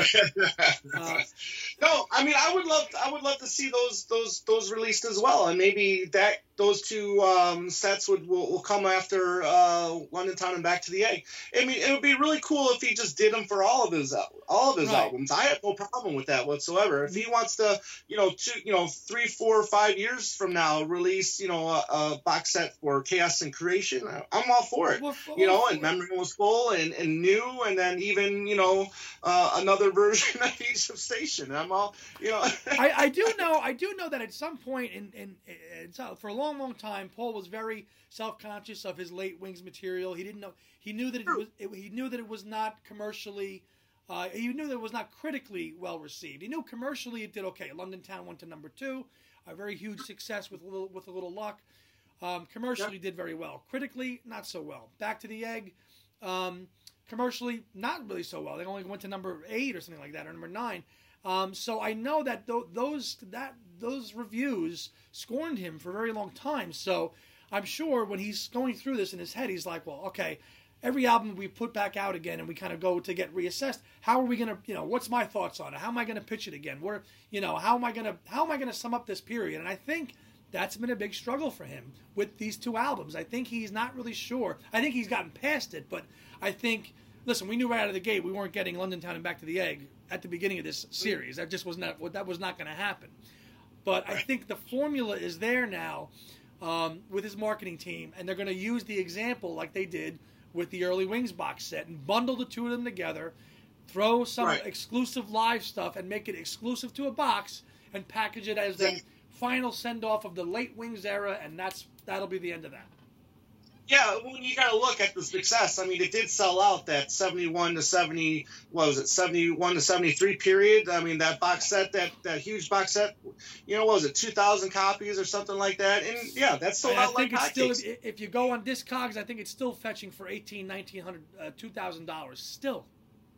uh, no, I mean, I would love, I would love to see those, those, those released as well, and maybe that those two um, sets would will, will come after uh, London Town and Back to the Egg. I mean, it would be really cool if he just did them for all of his all of his right. albums. I have no problem with that whatsoever. If he wants to, you know, two, you know, three, four, five years from now, release, you know, a, a box set for Chaos and Creation, I'm all for it. Well, you know, and Memory Was Full and, and New, and then even, you know, uh, another version of each of Station. I'm all, you know. I, I do know, I do know that at some point in, in, in for a long. Long, long time, Paul was very self-conscious of his late Wings material. He didn't know. He knew that it was. It, he knew that it was not commercially. Uh, he knew that it was not critically well received. He knew commercially it did okay. London Town went to number two, a very huge success with a little, with a little luck. Um, commercially yep. did very well. Critically, not so well. Back to the Egg, um, commercially not really so well. They only went to number eight or something like that, or number nine. Um, so I know that th- those that those reviews scorned him for a very long time. So I'm sure when he's going through this in his head, he's like, well, okay, every album we put back out again and we kind of go to get reassessed. How are we going to, you know, what's my thoughts on it? How am I going to pitch it again? Where, you know, how am I going to, how am I going to sum up this period? And I think that's been a big struggle for him with these two albums. I think he's not really sure. I think he's gotten past it, but I think, listen, we knew right out of the gate we weren't getting London Town and Back to the Egg at the beginning of this series. That just was not, that was not going to happen. But I think the formula is there now um, with his marketing team, and they're going to use the example like they did with the early Wings box set and bundle the two of them together, throw some right. exclusive live stuff and make it exclusive to a box and package it as the final send-off of the late Wings era, and that's that'll be the end of that. Yeah, when you got to look at the success, I mean, it did sell out that seventy-one to seventy, what was it, seventy-one to seventy-three period. I mean, that box set, that, that huge box set, you know, what was it, two thousand copies or something like that? And yeah, that's sold out like hotcakes. Still, if you go on Discogs, I think it's still fetching for eighteen, nineteen hundred, uh, two thousand dollars still.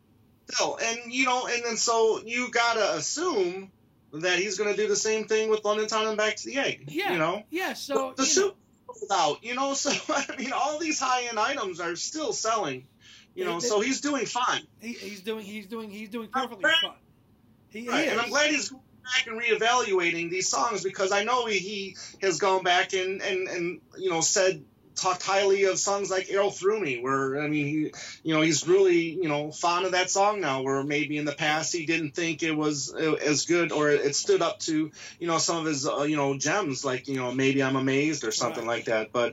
Still, and you know, and then so you got to assume that he's going to do the same thing with London Town and Back to the Egg. Yeah, you know? Yeah, so, the, the you suit. know. Out, you know, so I mean, all these high-end items are still selling, you know. They, so he's doing fine. He, he's doing, he's doing, he's doing perfectly fine. He, right, he and I'm glad he's going back and reevaluating these songs, because I know he, he has gone back and, and and you know said talked highly of songs like Errol Through Me, where I mean, he, you know, he's really you know fond of that song now, where maybe in the past he didn't think it was as good, or it stood up to you know some of his uh, you know gems, like you know Maybe I'm Amazed or something right. like that. But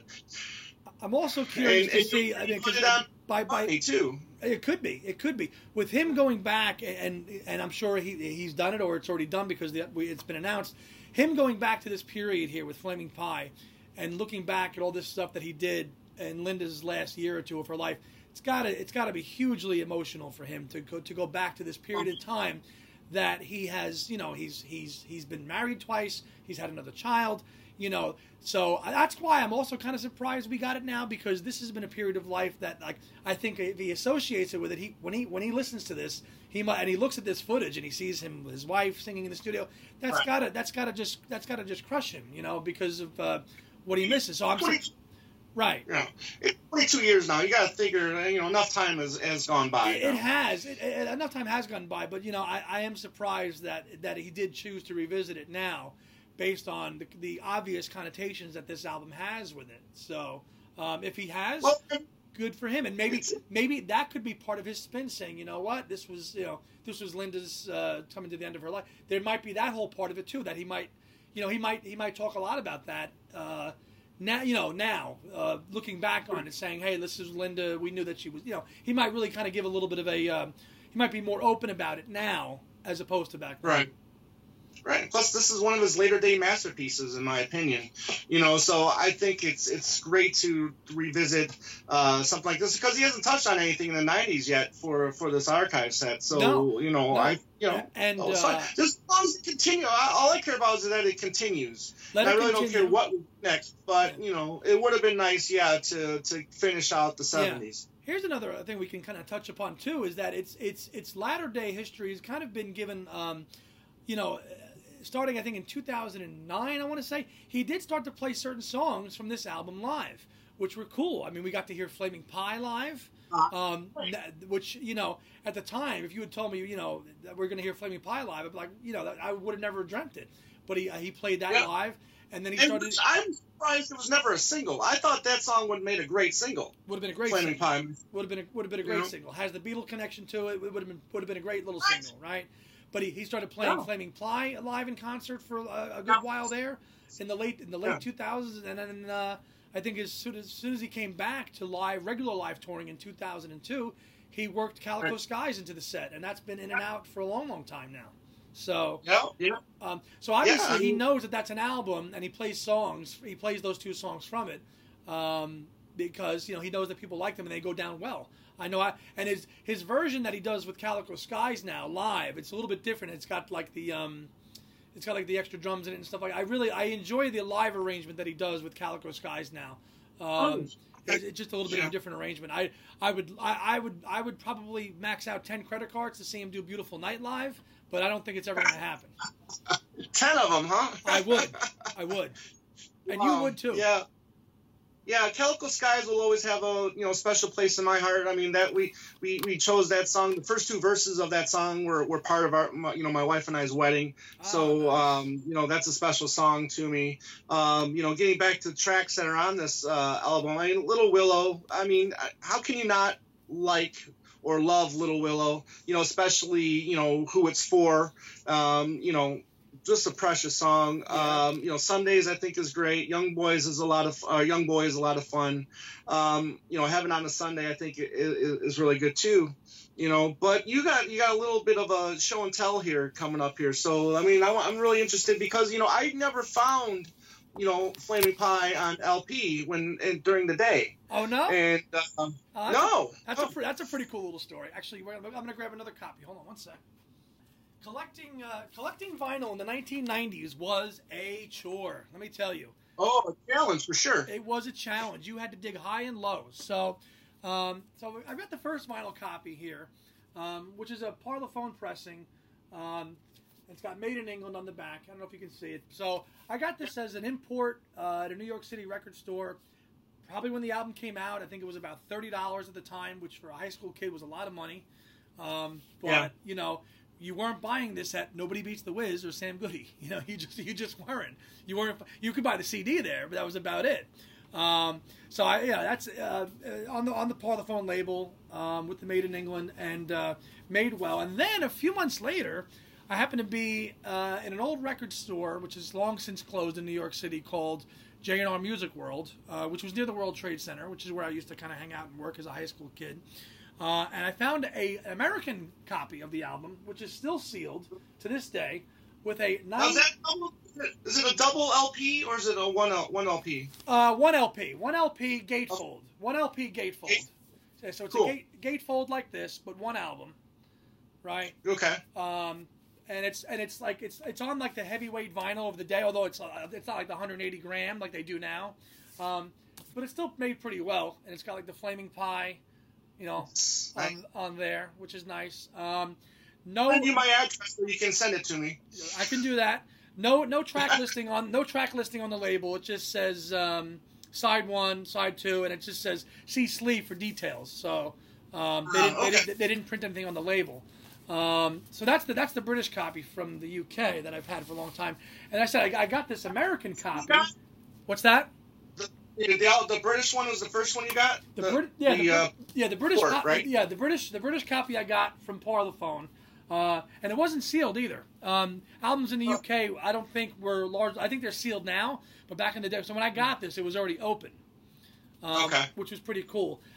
I'm also curious and, to and see. I mean, put it on by by me too. It could be. It could be with him going back, and and I'm sure he he's done it, or it's already done because the, it's been announced. Him going back to this period here with Flaming Pie, and looking back at all this stuff that he did in Linda's last year or two of her life, it's gotta it's gotta be hugely emotional for him to go to go back to this period of time that he has. You know, he's he's he's been married twice. He's had another child. You know, so that's why I'm also kind of surprised we got it now, because this has been a period of life that, like, I think if he associates it with it, he when he when he listens to this, he might, and he looks at this footage and he sees him with his wife singing in the studio. That's right. gotta that's gotta just that's gotta just crush him, you know, because of uh, what he misses. So I'm twenty, right. Yeah, it's twenty-two years now. You got to figure, you know, enough time has, has gone by. It, it has. It, it, enough time has gone by, but you know, I, I am surprised that that he did choose to revisit it now, based on the, the obvious connotations that this album has with it. So um, if he has, well, good for him. And maybe maybe that could be part of his spin, saying, you know what, this was you know this was Linda's uh, coming to the end of her life. There might be that whole part of it too, that he might, you know, he might he might talk a lot about that uh, now. You know, now uh, looking back on it, saying, hey, this is Linda. We knew that she was. You know, he might really kind of give a little bit of a. Um, he might be more open about it now as opposed to back then. Right. Right. Plus, this is one of his later day masterpieces, in my opinion. You know, so I think it's it's great to revisit uh, something like this because he hasn't touched on anything in the nineties yet for, for this archive set. So no, you know, no. I you know, and oh, uh, just as long as it continues, all I care about is that it continues. Let I it really continue. don't care what next, but yeah. you know, it would have been nice, yeah, to to finish out the seventies. Yeah. Here's another thing we can kind of touch upon too is that it's it's it's latter day history has kind of been given, um, you know. Starting, I think, in two thousand nine, I want to say, he did start to play certain songs from this album live, which were cool. I mean, we got to hear Flaming Pie live, um, which, you know, at the time, if you had told me, you know, that we're going to hear Flaming Pie live, I'd be like, you know, I would have never dreamt it. But he uh, he played that yeah. live, and then he and started... I'm surprised it was never a single. I thought that song would have made a great single. Would have been a great Flaming single. Pie. Would have been a, would have been a great you know? single. Has the Beatle connection to it. It would have been would have been a great little single, right? But he, he started playing yeah. Flaming Pie live in concert for a, a good yeah. while there in the late in the late yeah. two thousands, and then uh, I think as soon as, as soon as he came back to live regular live touring in two thousand two, he worked Calico right. Skies into the set, and that's been in and out for a long, long time now. So yeah, yeah. Um, so obviously yeah, I mean, he knows that that's an album, and he plays songs. He plays those two songs from it um, because you know he knows that people like them and they go down well. I know, I, and his his version that he does with Calico Skies now live, it's a little bit different. It's got like the um, it's got like the extra drums in it and stuff like. I really I enjoy the live arrangement that he does with Calico Skies now. Um, it's, it's just a little bit yeah. of a different arrangement. I I would I, I would I would probably max out ten credit cards to see him do Beautiful Night live, but I don't think it's ever going to happen. Ten of them, huh? I would, I would, and wow. you would too. Yeah. Yeah, Calico Skies will always have a you know special place in my heart. I mean that we, we, we chose that song. The first two verses of that song were, were part of our my, you know my wife and I's wedding. Oh, so nice. um, you know that's a special song to me. Um, you know, getting back to the tracks that are on this uh, album. I mean, Little Willow. I mean, how can you not like or love Little Willow? You know, especially you know who it's for. Um, you know. Just a precious song. Yeah. Um, you know, Sundays I think is great. Young Boys is a lot of uh, Young Boy is a lot of fun. Um, you know, Heaven on a Sunday I think is, is really good too. You know, but you got you got a little bit of a show and tell here coming up here. So I mean, I, I'm really interested because you know I never found you know Flaming Pie on L P when and during the day. Oh no! And uh, oh, that's no, a, that's oh. a that's a pretty cool little story. Actually, I'm gonna grab another copy. Hold on one sec. Collecting uh, collecting vinyl in the nineteen nineties was a chore. Let me tell you. Oh, a challenge for sure. It was a challenge. You had to dig high and low. So, um, so I've got the first vinyl copy here, um, which is a Parlophone pressing. Um, it's got Made in England on the back. I don't know if you can see it. So I got this as an import uh, at a New York City record store. Probably when the album came out, I think it was about thirty dollars at the time, which for a high school kid was a lot of money. Um, but yeah. you know. You weren't buying this at Nobody Beats the Wiz or Sam Goody. You know, you just you just weren't. You weren't. You could buy the C D there, but that was about it. Um, so I, yeah, that's uh, on the on the Parlophone label um, with the Made in England and uh, made well. And then a few months later, I happened to be uh, in an old record store, which is long since closed in New York City, called J and R Music World, uh, which was near the World Trade Center, which is where I used to kind of hang out and work as a high school kid. Uh, and I found a an American copy of the album, which is still sealed to this day, with a nine. Is, that double, is it a double L P or is it a one one L P? Uh, one L P, one L P gatefold, one L P gatefold. Gate. So it's cool. a gate, gatefold like this, but one album, right? Okay. Um, and it's and it's like it's it's on like the heavyweight vinyl of the day, although it's uh, it's not like the one hundred eighty gram like they do now, um, but it's still made pretty well, and it's got like the Flaming Pie. You know, on, on there, which is nice. Um, no, send you my address so you can send it to me. I can do that. No, no track listing on no track listing on the label. It just says um, side one, side two, and it just says see sleeve for details. So um, they, didn't, uh, okay. they, didn't, they didn't print anything on the label. Um, so that's the that's the British copy from the U K that I've had for a long time. And I said I, I got this American copy. What's that? The, the, the British one was the first one you got. The, the Brit- yeah, the, the, uh, yeah, the British, port, co- right? yeah, the British, the British copy I got from Parlophone, uh, and it wasn't sealed either. Um, albums in the U K, I don't think were large. I think they're sealed now, but back in the day. So when I got this, it was already open, um, okay, which was pretty cool.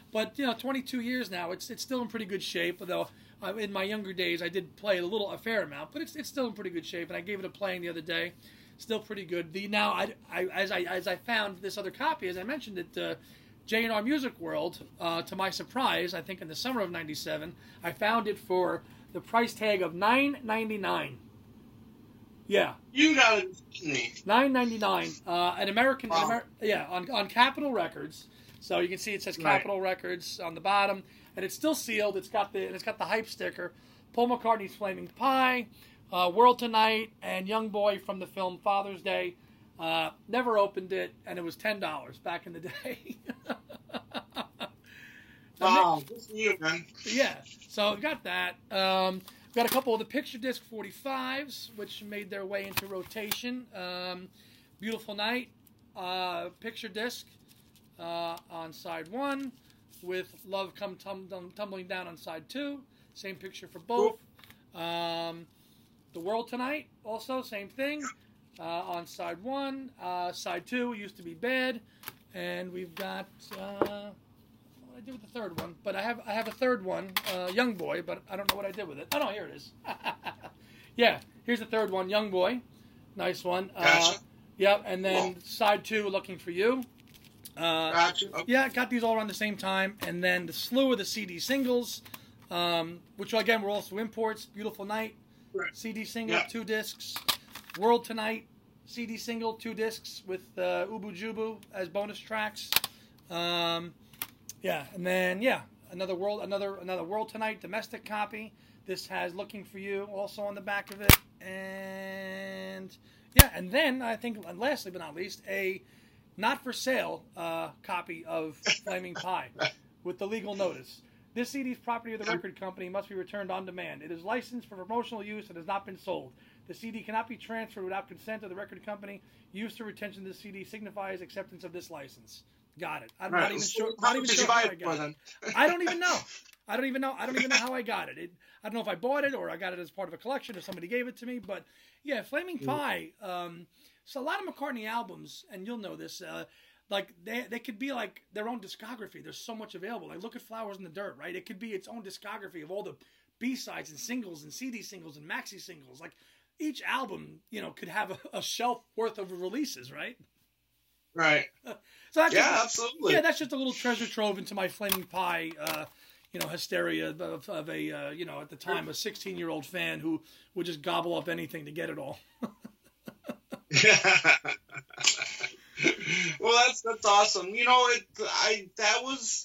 But you know, twenty-two years now, it's it's still in pretty good shape. Although uh, in my younger days, I did play a little, a fair amount, but it's it's still in pretty good shape. And I gave it a playing the other day, still pretty good. The now I, I as I as I found this other copy, as I mentioned it. Uh, J and R Music World, uh, to my surprise, I think in the summer of ninety-seven, I found it for the price tag of nine ninety-nine. Yeah. You got it. nine ninety-nine. Uh, an American, Wow. an Amer- yeah, on, on Capitol Records. So you can see it says Capitol Right. Records on the bottom, and it's still sealed. It's got the and it's got the hype sticker. Paul McCartney's Flaming Pie, uh, World Tonight, and Young Boy from the film Father's Day. Uh, never opened it, and it was ten dollars back in the day. Wow, good for you, man. Yeah, so I've got that. Um, got a couple of the picture disc forty-fives, which made their way into rotation. Um, Beautiful Night, uh, picture disc uh, on side one, with Love Come tum- tum- Tumbling Down on side two. Same picture for both. Um, the World Tonight, also same thing uh, on side one. Uh, side two used to be Bad, and we've got. Uh, I did with the third one, but I have I have a third one, uh, Young Boy, but I don't know what I did with it. Oh no, here it is. Yeah, here's the third one, Young Boy, nice one. Uh, Gotcha. Yep, and then Cool. side two, Looking for You. Uh, Gotcha. Okay. yeah, got these all around the same time, and then the slew of the C D singles, um, which again were also imports. Beautiful Night, Right. C D single, Yeah. two discs. World Tonight, C D single, two discs with uh, Ubu Jubu as bonus tracks. Um, Yeah, and then yeah, another world, another another World Tonight domestic copy. This has Looking for You also on the back of it, and yeah, and then I think, and lastly but not least, a not for sale uh, copy of Flaming Pie with the legal notice. This C D is property of the record company, must be returned on demand. It is licensed for promotional use and has not been sold. The C D cannot be transferred without consent of the record company. Use or retention of the C D signifies acceptance of this license. Got it. I'm Right. not even So sure. how Not even did sure you buy how I it got for it. then? I don't even know. I don't even know. I don't even know how I got it. it. I don't know if I bought it or I got it as part of a collection or somebody gave it to me. But yeah, Flaming Pie. Um, so a lot of McCartney albums, and you'll know this. Uh, like they they could be like their own discography. There's so much available. Like look at Flowers in the Dirt, right? It could be its own discography of all the B-sides and singles and C D singles and maxi singles. Like each album, you know, could have a, a shelf worth of releases, right? Right. So that's Yeah, just, absolutely. yeah, that's just a little treasure trove into my Flaming Pie, uh, you know, hysteria of, of a, uh, you know, at the time, a sixteen-year-old fan who would just gobble up anything to get it all. Well, that's that's awesome. You know, it. I that was.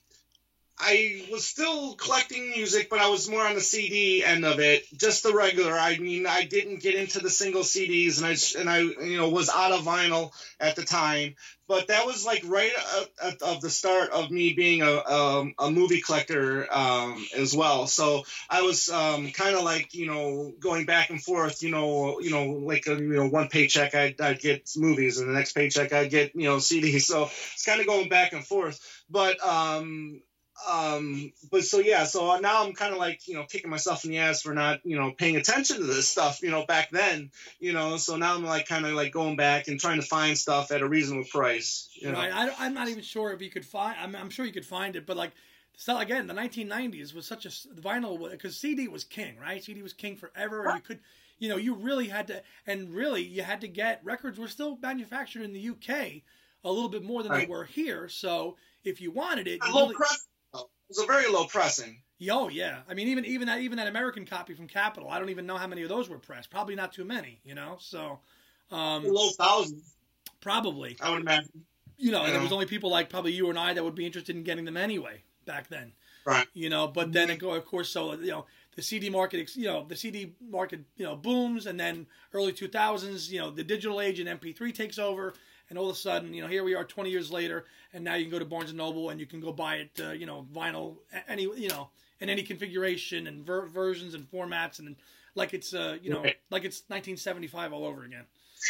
I was still collecting music, but I was more on the C D end of it, just the regular. I mean, I didn't get into the single C Ds, and I and I you know was out of vinyl at the time. But that was like right at, at, of the start of me being a um, a movie collector um, as well. So I was um, kind of like you know going back and forth. You know, you know, like a, you know one paycheck I'd, I'd get movies, and the next paycheck I'd get you know C Ds. So it's kind of going back and forth. But um, um but so yeah so now I'm kind of like you know kicking myself in the ass for not you know paying attention to this stuff you know back then you know so now I'm like kind of like going back and trying to find stuff at a reasonable price you know? Right. I, I'm not even sure if you could find. I'm, I'm sure you could find it, but like, so again, the nineteen nineties was such a vinyl because C D was king, right? C D was king forever, and you could, you know, you really had to, and really you had to get records were still manufactured in the U K a little bit more than Right. they were here. So if you wanted it, you low really, press it was a very low pressing. Oh yeah, I mean even even that even that American copy from Capitol, I don't even know how many of those were pressed. Probably not too many, you know. So um, Low thousands, probably, I would imagine. you know, You and there know. was only people like probably you and I that would be interested in getting them anyway back then, Right. you know. But then it go, of course, so you know the C D market, you know, the C D market, you know, booms, and then early two thousands, you know, the digital age and M P three takes over. And all of a sudden, you know, here we are twenty years later, and now you can go to Barnes and Noble and you can go buy it, uh, you know, vinyl, a- any, you know, in any configuration and ver- versions and formats, and like it's, uh, you know, Right. like it's nineteen seventy-five all over again.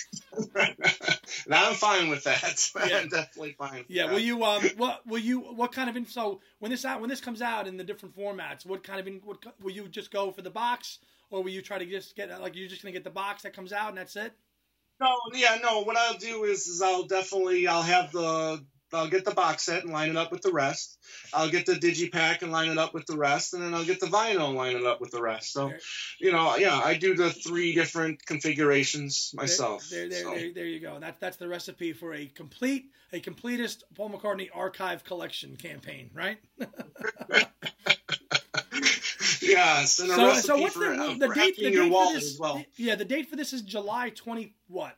And I'm fine with that. Yeah. I'm definitely fine with Yeah. that. Will you, um, what, will you, what kind of info when this out when this comes out in the different formats? What kind of, in, what will you just go for the box, or will you try to just get like you're just gonna get the box that comes out and that's it? No, yeah, no. What I'll do is, is I'll definitely I'll have the I'll get the box set and line it up with the rest. I'll get the digipack and line it up with the rest, and then I'll get the vinyl and line it up with the rest. So, you know, yeah, I do the three different configurations myself. There, there, so. there, there you go. That that's the recipe for a complete, a completist Paul McCartney archive collection campaign, right? Yes, and a so, recipe so what's for, the, uh, the for date? The emptying your date for wallet this? as well. Yeah, the date for this is July twenty what?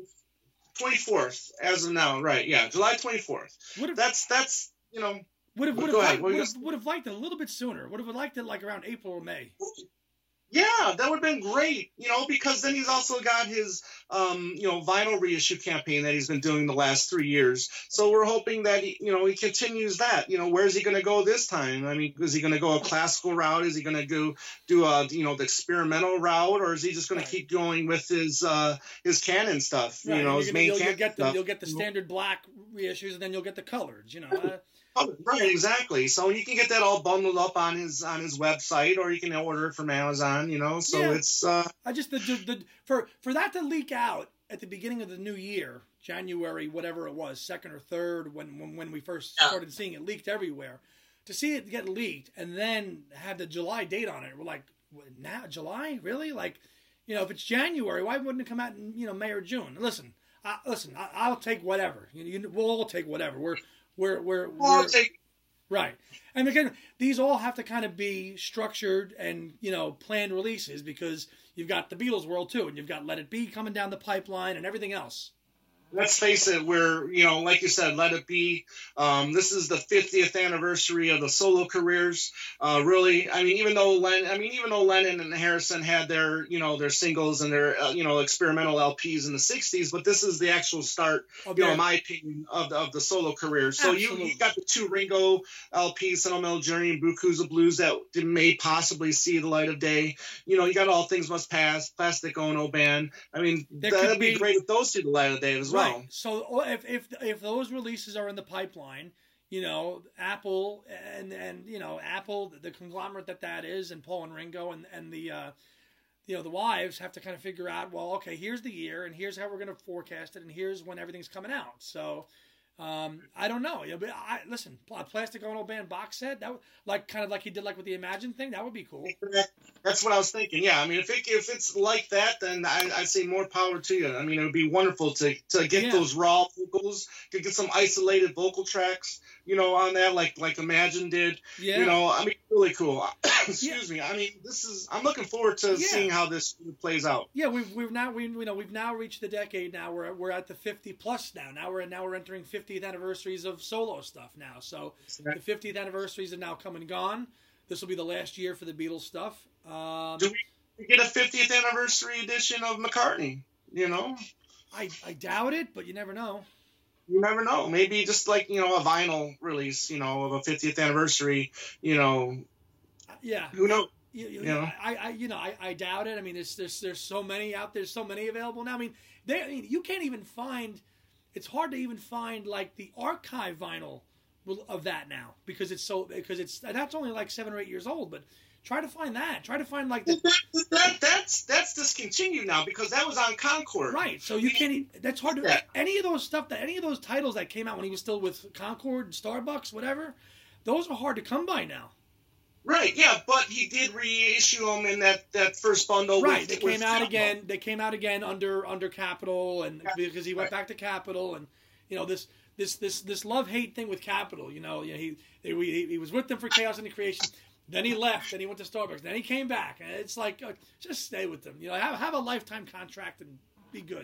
twenty-fourth, as of now, right? Yeah, July twenty-fourth. Would have, that's that's you know. Would have, would Go have, ahead. liked, would, have, would have liked it a little bit sooner. Would have liked it like around April or May. Yeah, that would have been great, you know, because then he's also got his, um, you know, vinyl reissue campaign that he's been doing the last three years. So we're hoping that, he, you know, he continues that. You know, where's he going to go this time? I mean, is he going to go a classical route? Is he going to go do a, you know, the experimental route? Or is he just going right. to keep going with his uh, his canon stuff, right. you know, You're his gonna, main you'll, canon you'll get the, stuff? You'll get the standard black reissues, and then you'll get the colors, you know. Uh, Oh, right, exactly. So you can get that all bundled up on his on his website, or you can order it from Amazon. You know, so yeah. it's. Uh, I just the, the the for for that to leak out at the beginning of the new year, January, whatever it was, second or third, when when, when we first yeah. started seeing it leaked everywhere, to see it get leaked and then have the July date on it, we're like, now July, really? Like, you know, if it's January, why wouldn't it come out in you know May or June? Listen, I, listen, I, I'll take whatever. You, you, we'll all take whatever. We're We're, we're, well, we're take- right. And again, these all have to kind of be structured and, you know, planned releases because you've got the Beatles world too, and you've got Let It Be coming down the pipeline and everything else. Let's face it, we're, you know, like you said, Let It Be. Um, this is the fiftieth anniversary of the solo careers. Uh, really, I mean, even though Len, I mean, even though Lennon and Harrison had their, you know, their singles and their, uh, you know, experimental L Ps in the sixties, but this is the actual start, Oh, you know, there- in my opinion, of the, of the solo careers. So you, Absolutely. you got the two Ringo L Ps, Sentimental Journey and Buku's of Blues that may possibly see the light of day. You know, you got All Things Must Pass, Plastic Ono Band. I mean, There that'd could be be- great if those see the light of day as well. Right. So if, if if those releases are in the pipeline, you know, Apple and and you know Apple, the conglomerate that that is, and Paul and Ringo and and the uh, you know the wives have to kind of figure out, well, okay, here's the year, and here's how we're going to forecast it, and here's when everything's coming out. So. Um, I don't know. You know, but I, listen, a Plastic Ono Band box set, that would, like kind of like he did like with the Imagine thing, that would be cool. That's what I was thinking. Yeah, I mean, if it, if it's like that, then I, I'd say more power to you. I mean, it would be wonderful to to get Yeah. those raw vocals, to get some isolated vocal tracks, you know, on that, like like Imagine did. Yeah. You know, I mean, really cool. Excuse me. I mean, this is. I'm looking forward to Yeah. seeing how this plays out. Yeah, we've we've now we you know we've now reached the decade now. We're we're at the fifty plus now. Now we're now we're entering fiftieth anniversaries of solo stuff now. So the fiftieth anniversaries have now come and gone. This will be the last year for the Beatles stuff. Um, Do we get a fiftieth anniversary edition of McCartney? You know, I I doubt it, but you never know. you never know. Maybe just like, you know, a vinyl release, you know, of a fiftieth anniversary. You know, Yeah. who knows? You, you, You know? I, I, you know, I, I doubt it. I mean, there's, there's, there's so many out there, so many available now. I mean, they, I mean, you can't even find. It's hard to even find like the archive vinyl of that now because it's so because it's and that's only like seven or eight years old. But try to find that. Try to find like the that, that that's that's discontinued now because that was on Concord. right. So you can't. e- That's hard to Yeah. any of those stuff that any of those titles that came out when he was still with Concord, Starbucks, whatever. Those are hard to come by now. Right, yeah, but he did reissue them in that, that first bundle. Right, with, they with came out Jumbo. again. They came out again under under Capitol, and because he went Right. back to Capitol, and you know this this this this love hate thing with Capitol. You know, you know he they, he he was with them for Chaos and the Creation. Then he left, and he went to Starbucks. Then he came back, and it's like uh, just stay with them. You know, have have a lifetime contract and be good.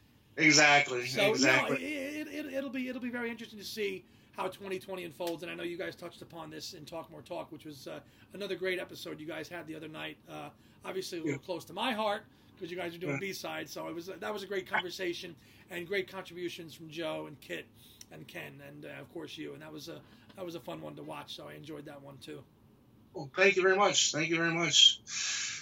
Exactly, So exactly. no, it, it, it, it'll be it'll be very interesting to see how twenty twenty unfolds. And I know you guys touched upon this in Talk More Talk, which was uh, another great episode you guys had the other night. Uh, obviously a little Yeah. close to my heart because you guys are doing Yeah. B-sides. So it was that was a great conversation and great contributions from Joe and Kit and Ken and uh, of course you. And that was a that was a fun one to watch. So I enjoyed that one too. Well, thank you very much. Thank you very much.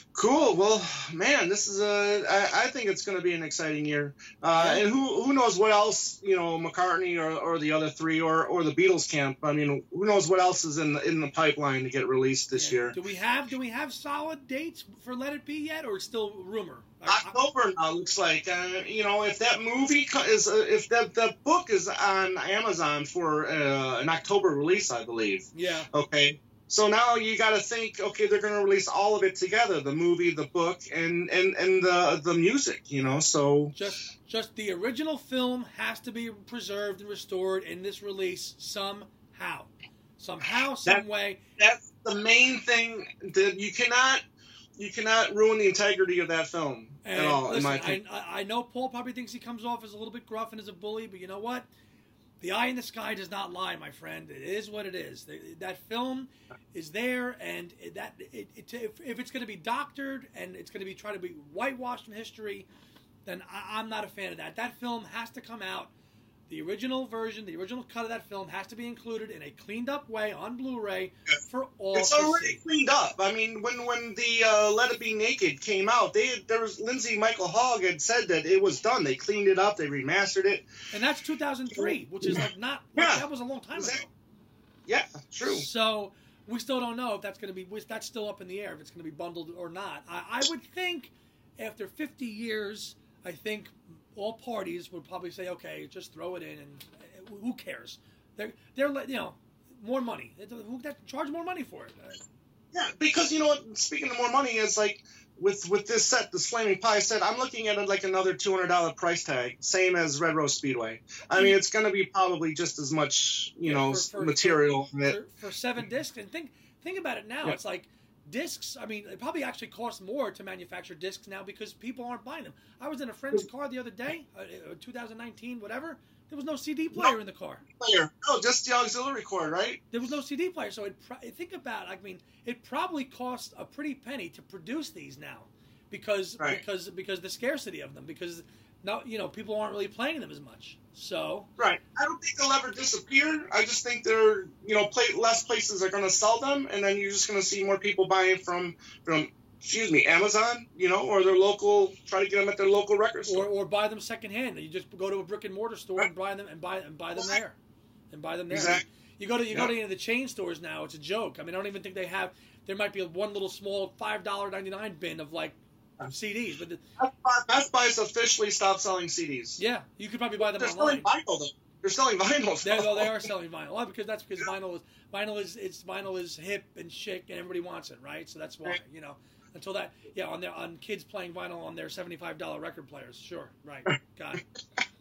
Cool. Well, man, this is a. I, I think it's going to be an exciting year. Uh, Yeah. and who who knows what else, you know, McCartney or, or the other three or, or the Beatles camp. I mean, who knows what else is in the, in the pipeline to get released this Yeah. year. Do we have do we have solid dates for Let It Be yet, or it's still rumor? I- I- October now looks like. Uh, you know, if that movie co- is uh, if that that book is on Amazon for uh, an October release, I believe. yeah. Okay. So now you got to think, okay, they're going to release all of it together, the movie, the book, and, and, and the the music, you know, so... Just just the original film has to be preserved and restored in this release somehow. Somehow, some That- way. That's the main thing, that you cannot you cannot ruin the integrity of that film And at all, in listen, my I, opinion. I I know Paul probably thinks he comes off as a little bit gruff and as a bully, but you know what? The eye in the sky does not lie, my friend. It is what it is. That film is there, and that it, it, if, if it's going to be doctored and it's going to be trying to be whitewashed from history, then I, I'm not a fan of that. That film has to come out. The original version, the original cut of that film has to be included in a cleaned up way on Blu-ray for all It's to already see. cleaned up. I mean, when when the uh, Let It Be Naked came out, they there was Lindsay Michael Hogg had said that it was done. They cleaned it up. They remastered it. And that's two thousand three, which is like not, Yeah. that was a long time ago. Exactly. Yeah, true. So we still don't know if that's going to be, that's still up in the air, if it's going to be bundled or not. I, I would think after fifty years, I think all parties would probably say, okay, just throw it in, and uh, who cares? They're, they're you know, more money. Who charge more money for it? Yeah, because you know what? Speaking of more money, it's like with with this set, this Flaming Pie set, I'm looking at it like another two hundred dollar price tag, same as Red Rose Speedway. I mean, it's going to be probably just as much, you Yeah, know, for- for- material. that, For, for seven discs, and think think about it now. Yeah. It's like discs. I mean, it probably actually costs more to manufacture discs now because people aren't buying them. I was in a friend's car the other day, uh, twenty nineteen, whatever. There was no C D player in the car. player. Oh, just the auxiliary cord, right? There was no C D player, so it pro- think about. I mean, it probably costs a pretty penny to produce these now, because Right. because because the scarcity of them. Because now you know people aren't really playing them as much. So Right. I don't think they'll ever disappear. I just think they're, you know, play, less places are going to sell them, and then you're just going to see more people buying from from. Excuse me, Amazon, you know, or their local. Try to get them at their local record or, store. or buy them secondhand. You just go to a brick and mortar store and buy them and buy and buy them there, and buy them there. Exactly. You go to you go to Yeah. any of the chain stores now. It's a joke. I mean, I don't even think they have. There might be one little small five dollar ninety nine bin of like C Ds, but the, Best Buy- Best Buy's officially stopped selling C Ds. yeah, you could probably buy them They're online. selling vinyl though. They're selling vinyl. They, though. they are selling vinyl. Well, because that's because vinyl is vinyl is it's vinyl is hip and chic and everybody wants it, right? So that's why, you know. Until that, yeah, on their on kids playing vinyl on their seventy five dollar record players. Sure, right, got it.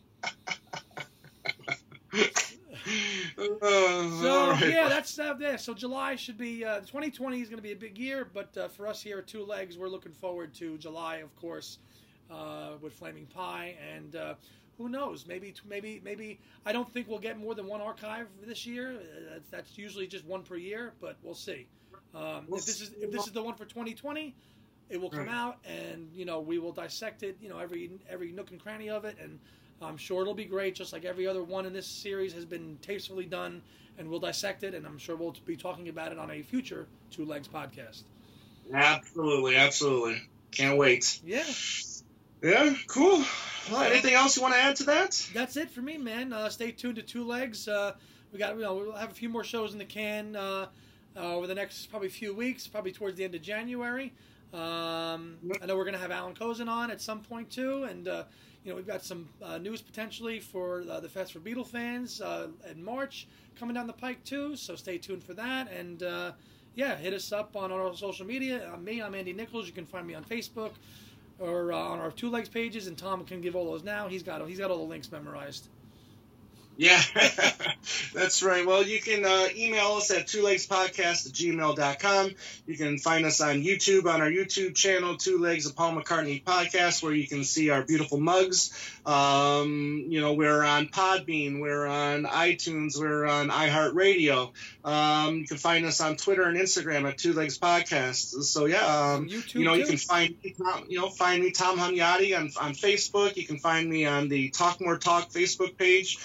Uh, So all right. yeah, that's uh, there. So July should be uh, twenty twenty is going to be a big year, but uh, for us here at Two Legs, we're looking forward to July, of course, uh, with Flaming Pie, and uh, who knows? Maybe maybe maybe I don't think we'll get more than one archive this year. Uh, that's, that's usually just one per year, but we'll see. Um, if this is if this is the one for twenty twenty, it will come Right. out, and you know we will dissect it. You know every every nook and cranny of it, and I'm sure it'll be great, just like every other one in this series has been tastefully done. And we'll dissect it, and I'm sure we'll be talking about it on a future Two Legs podcast. Absolutely, absolutely. Can't wait. Yeah, Yeah, cool. Well, anything else you want to add to that? that's it for me, man. Uh, stay tuned to Two Legs. Uh, we got, you know, we'll have a few more shows in the can uh, uh, over the next probably few weeks, probably towards the end of January. Um, I know we're going to have Alan Kozin on at some point too, and uh, you know we've got some uh, news potentially for uh, the Fest for Beatle fans uh, in March coming down the pike too. So stay tuned for that, and uh, yeah, hit us up on our social media. Uh, me, I'm Andy Nichols. You can find me on Facebook or uh, on our Two Legs pages, and Tom can give all those now. He's got he's got all the links memorized. Yeah, that's right. Well, you can uh, email us at two legs podcast at gmail dot com. You can find us on YouTube, on our YouTube channel, Two Legs of Paul McCartney Podcast, where you can see our beautiful mugs. Um, you know, we're on Podbean, we're on iTunes, we're on iHeartRadio. Um, you can find us on Twitter and Instagram at Two Legs Podcast. So, yeah, um, YouTube you know, you too? can find me, Tom- you know, find me, Tom Hunyadi, on, on Facebook. You can find me on the Talk More Talk Facebook page. And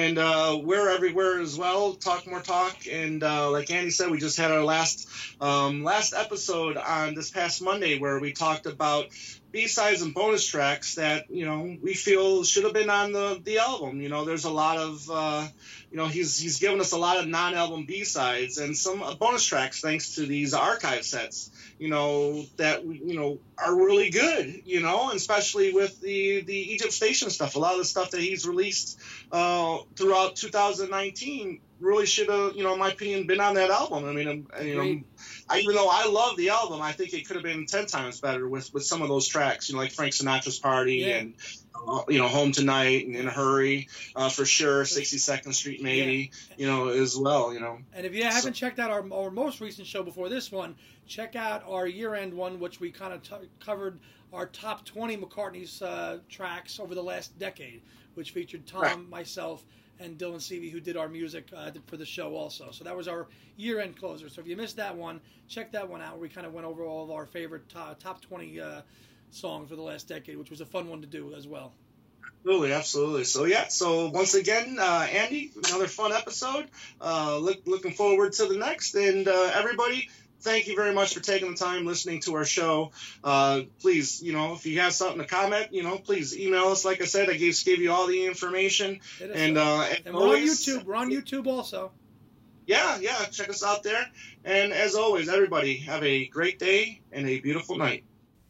and uh, we're everywhere as well. Talk More Talk, and uh, like Andy said, we just had our last um, last episode on this past Monday where we talked about B-sides and bonus tracks that, you know, we feel should have been on the, the album. You know, there's a lot of, uh, you know, he's he's given us a lot of non-album B-sides and some uh, bonus tracks thanks to these archive sets, you know, that, you know, are really good, you know, and especially with the, the Egypt Station stuff. A lot of the stuff that he's released uh, throughout two thousand nineteen really should have, you know, in my opinion, been on that album. I mean, you know, I, even though I love the album, I think it could have been ten times better with, with some of those tracks, you know, like Frank Sinatra's Party yeah. and, uh, you know, Home Tonight and In a Hurry, uh, for sure, sixty-second Street maybe, yeah. you know, as well, you know. And if you haven't so. checked out our, our most recent show before this one, check out our year-end one, which we kind of t- covered our top twenty McCartney's uh, tracks over the last decade, which featured Tom, right. myself, and Dylan Seavey, who did our music uh, for the show also. So that was our year-end closer. So if you missed that one, check that one out. We kind of went over all of our favorite top, top twenty uh, songs for the last decade, which was a fun one to do as well. Absolutely, absolutely. So, yeah, so once again, uh, Andy, another fun episode. Uh, look, looking forward to the next. And uh, everybody, thank you very much for taking the time listening to our show. Uh, please, you know, if you have something to comment, you know, please email us. Like I said, I gave, gave you all the information. And, uh, and, and we're always, on YouTube. We're on YouTube also. Yeah, yeah. Check us out there. And as always, everybody, have a great day and a beautiful night.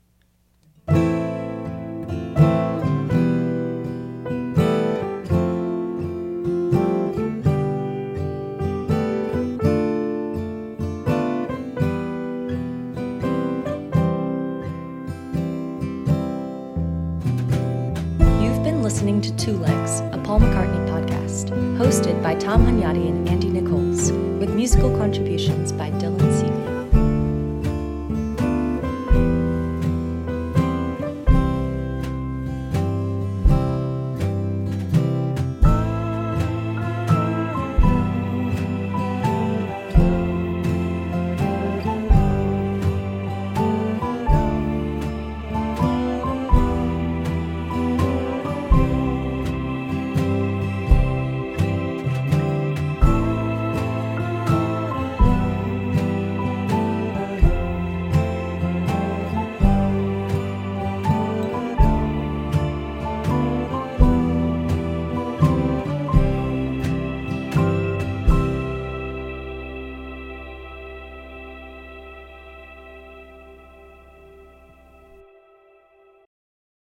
Listening to Two Legs, a Paul McCartney podcast, hosted by Tom Hunyadi and Andy Nichols, with musical contributions by Dylan C.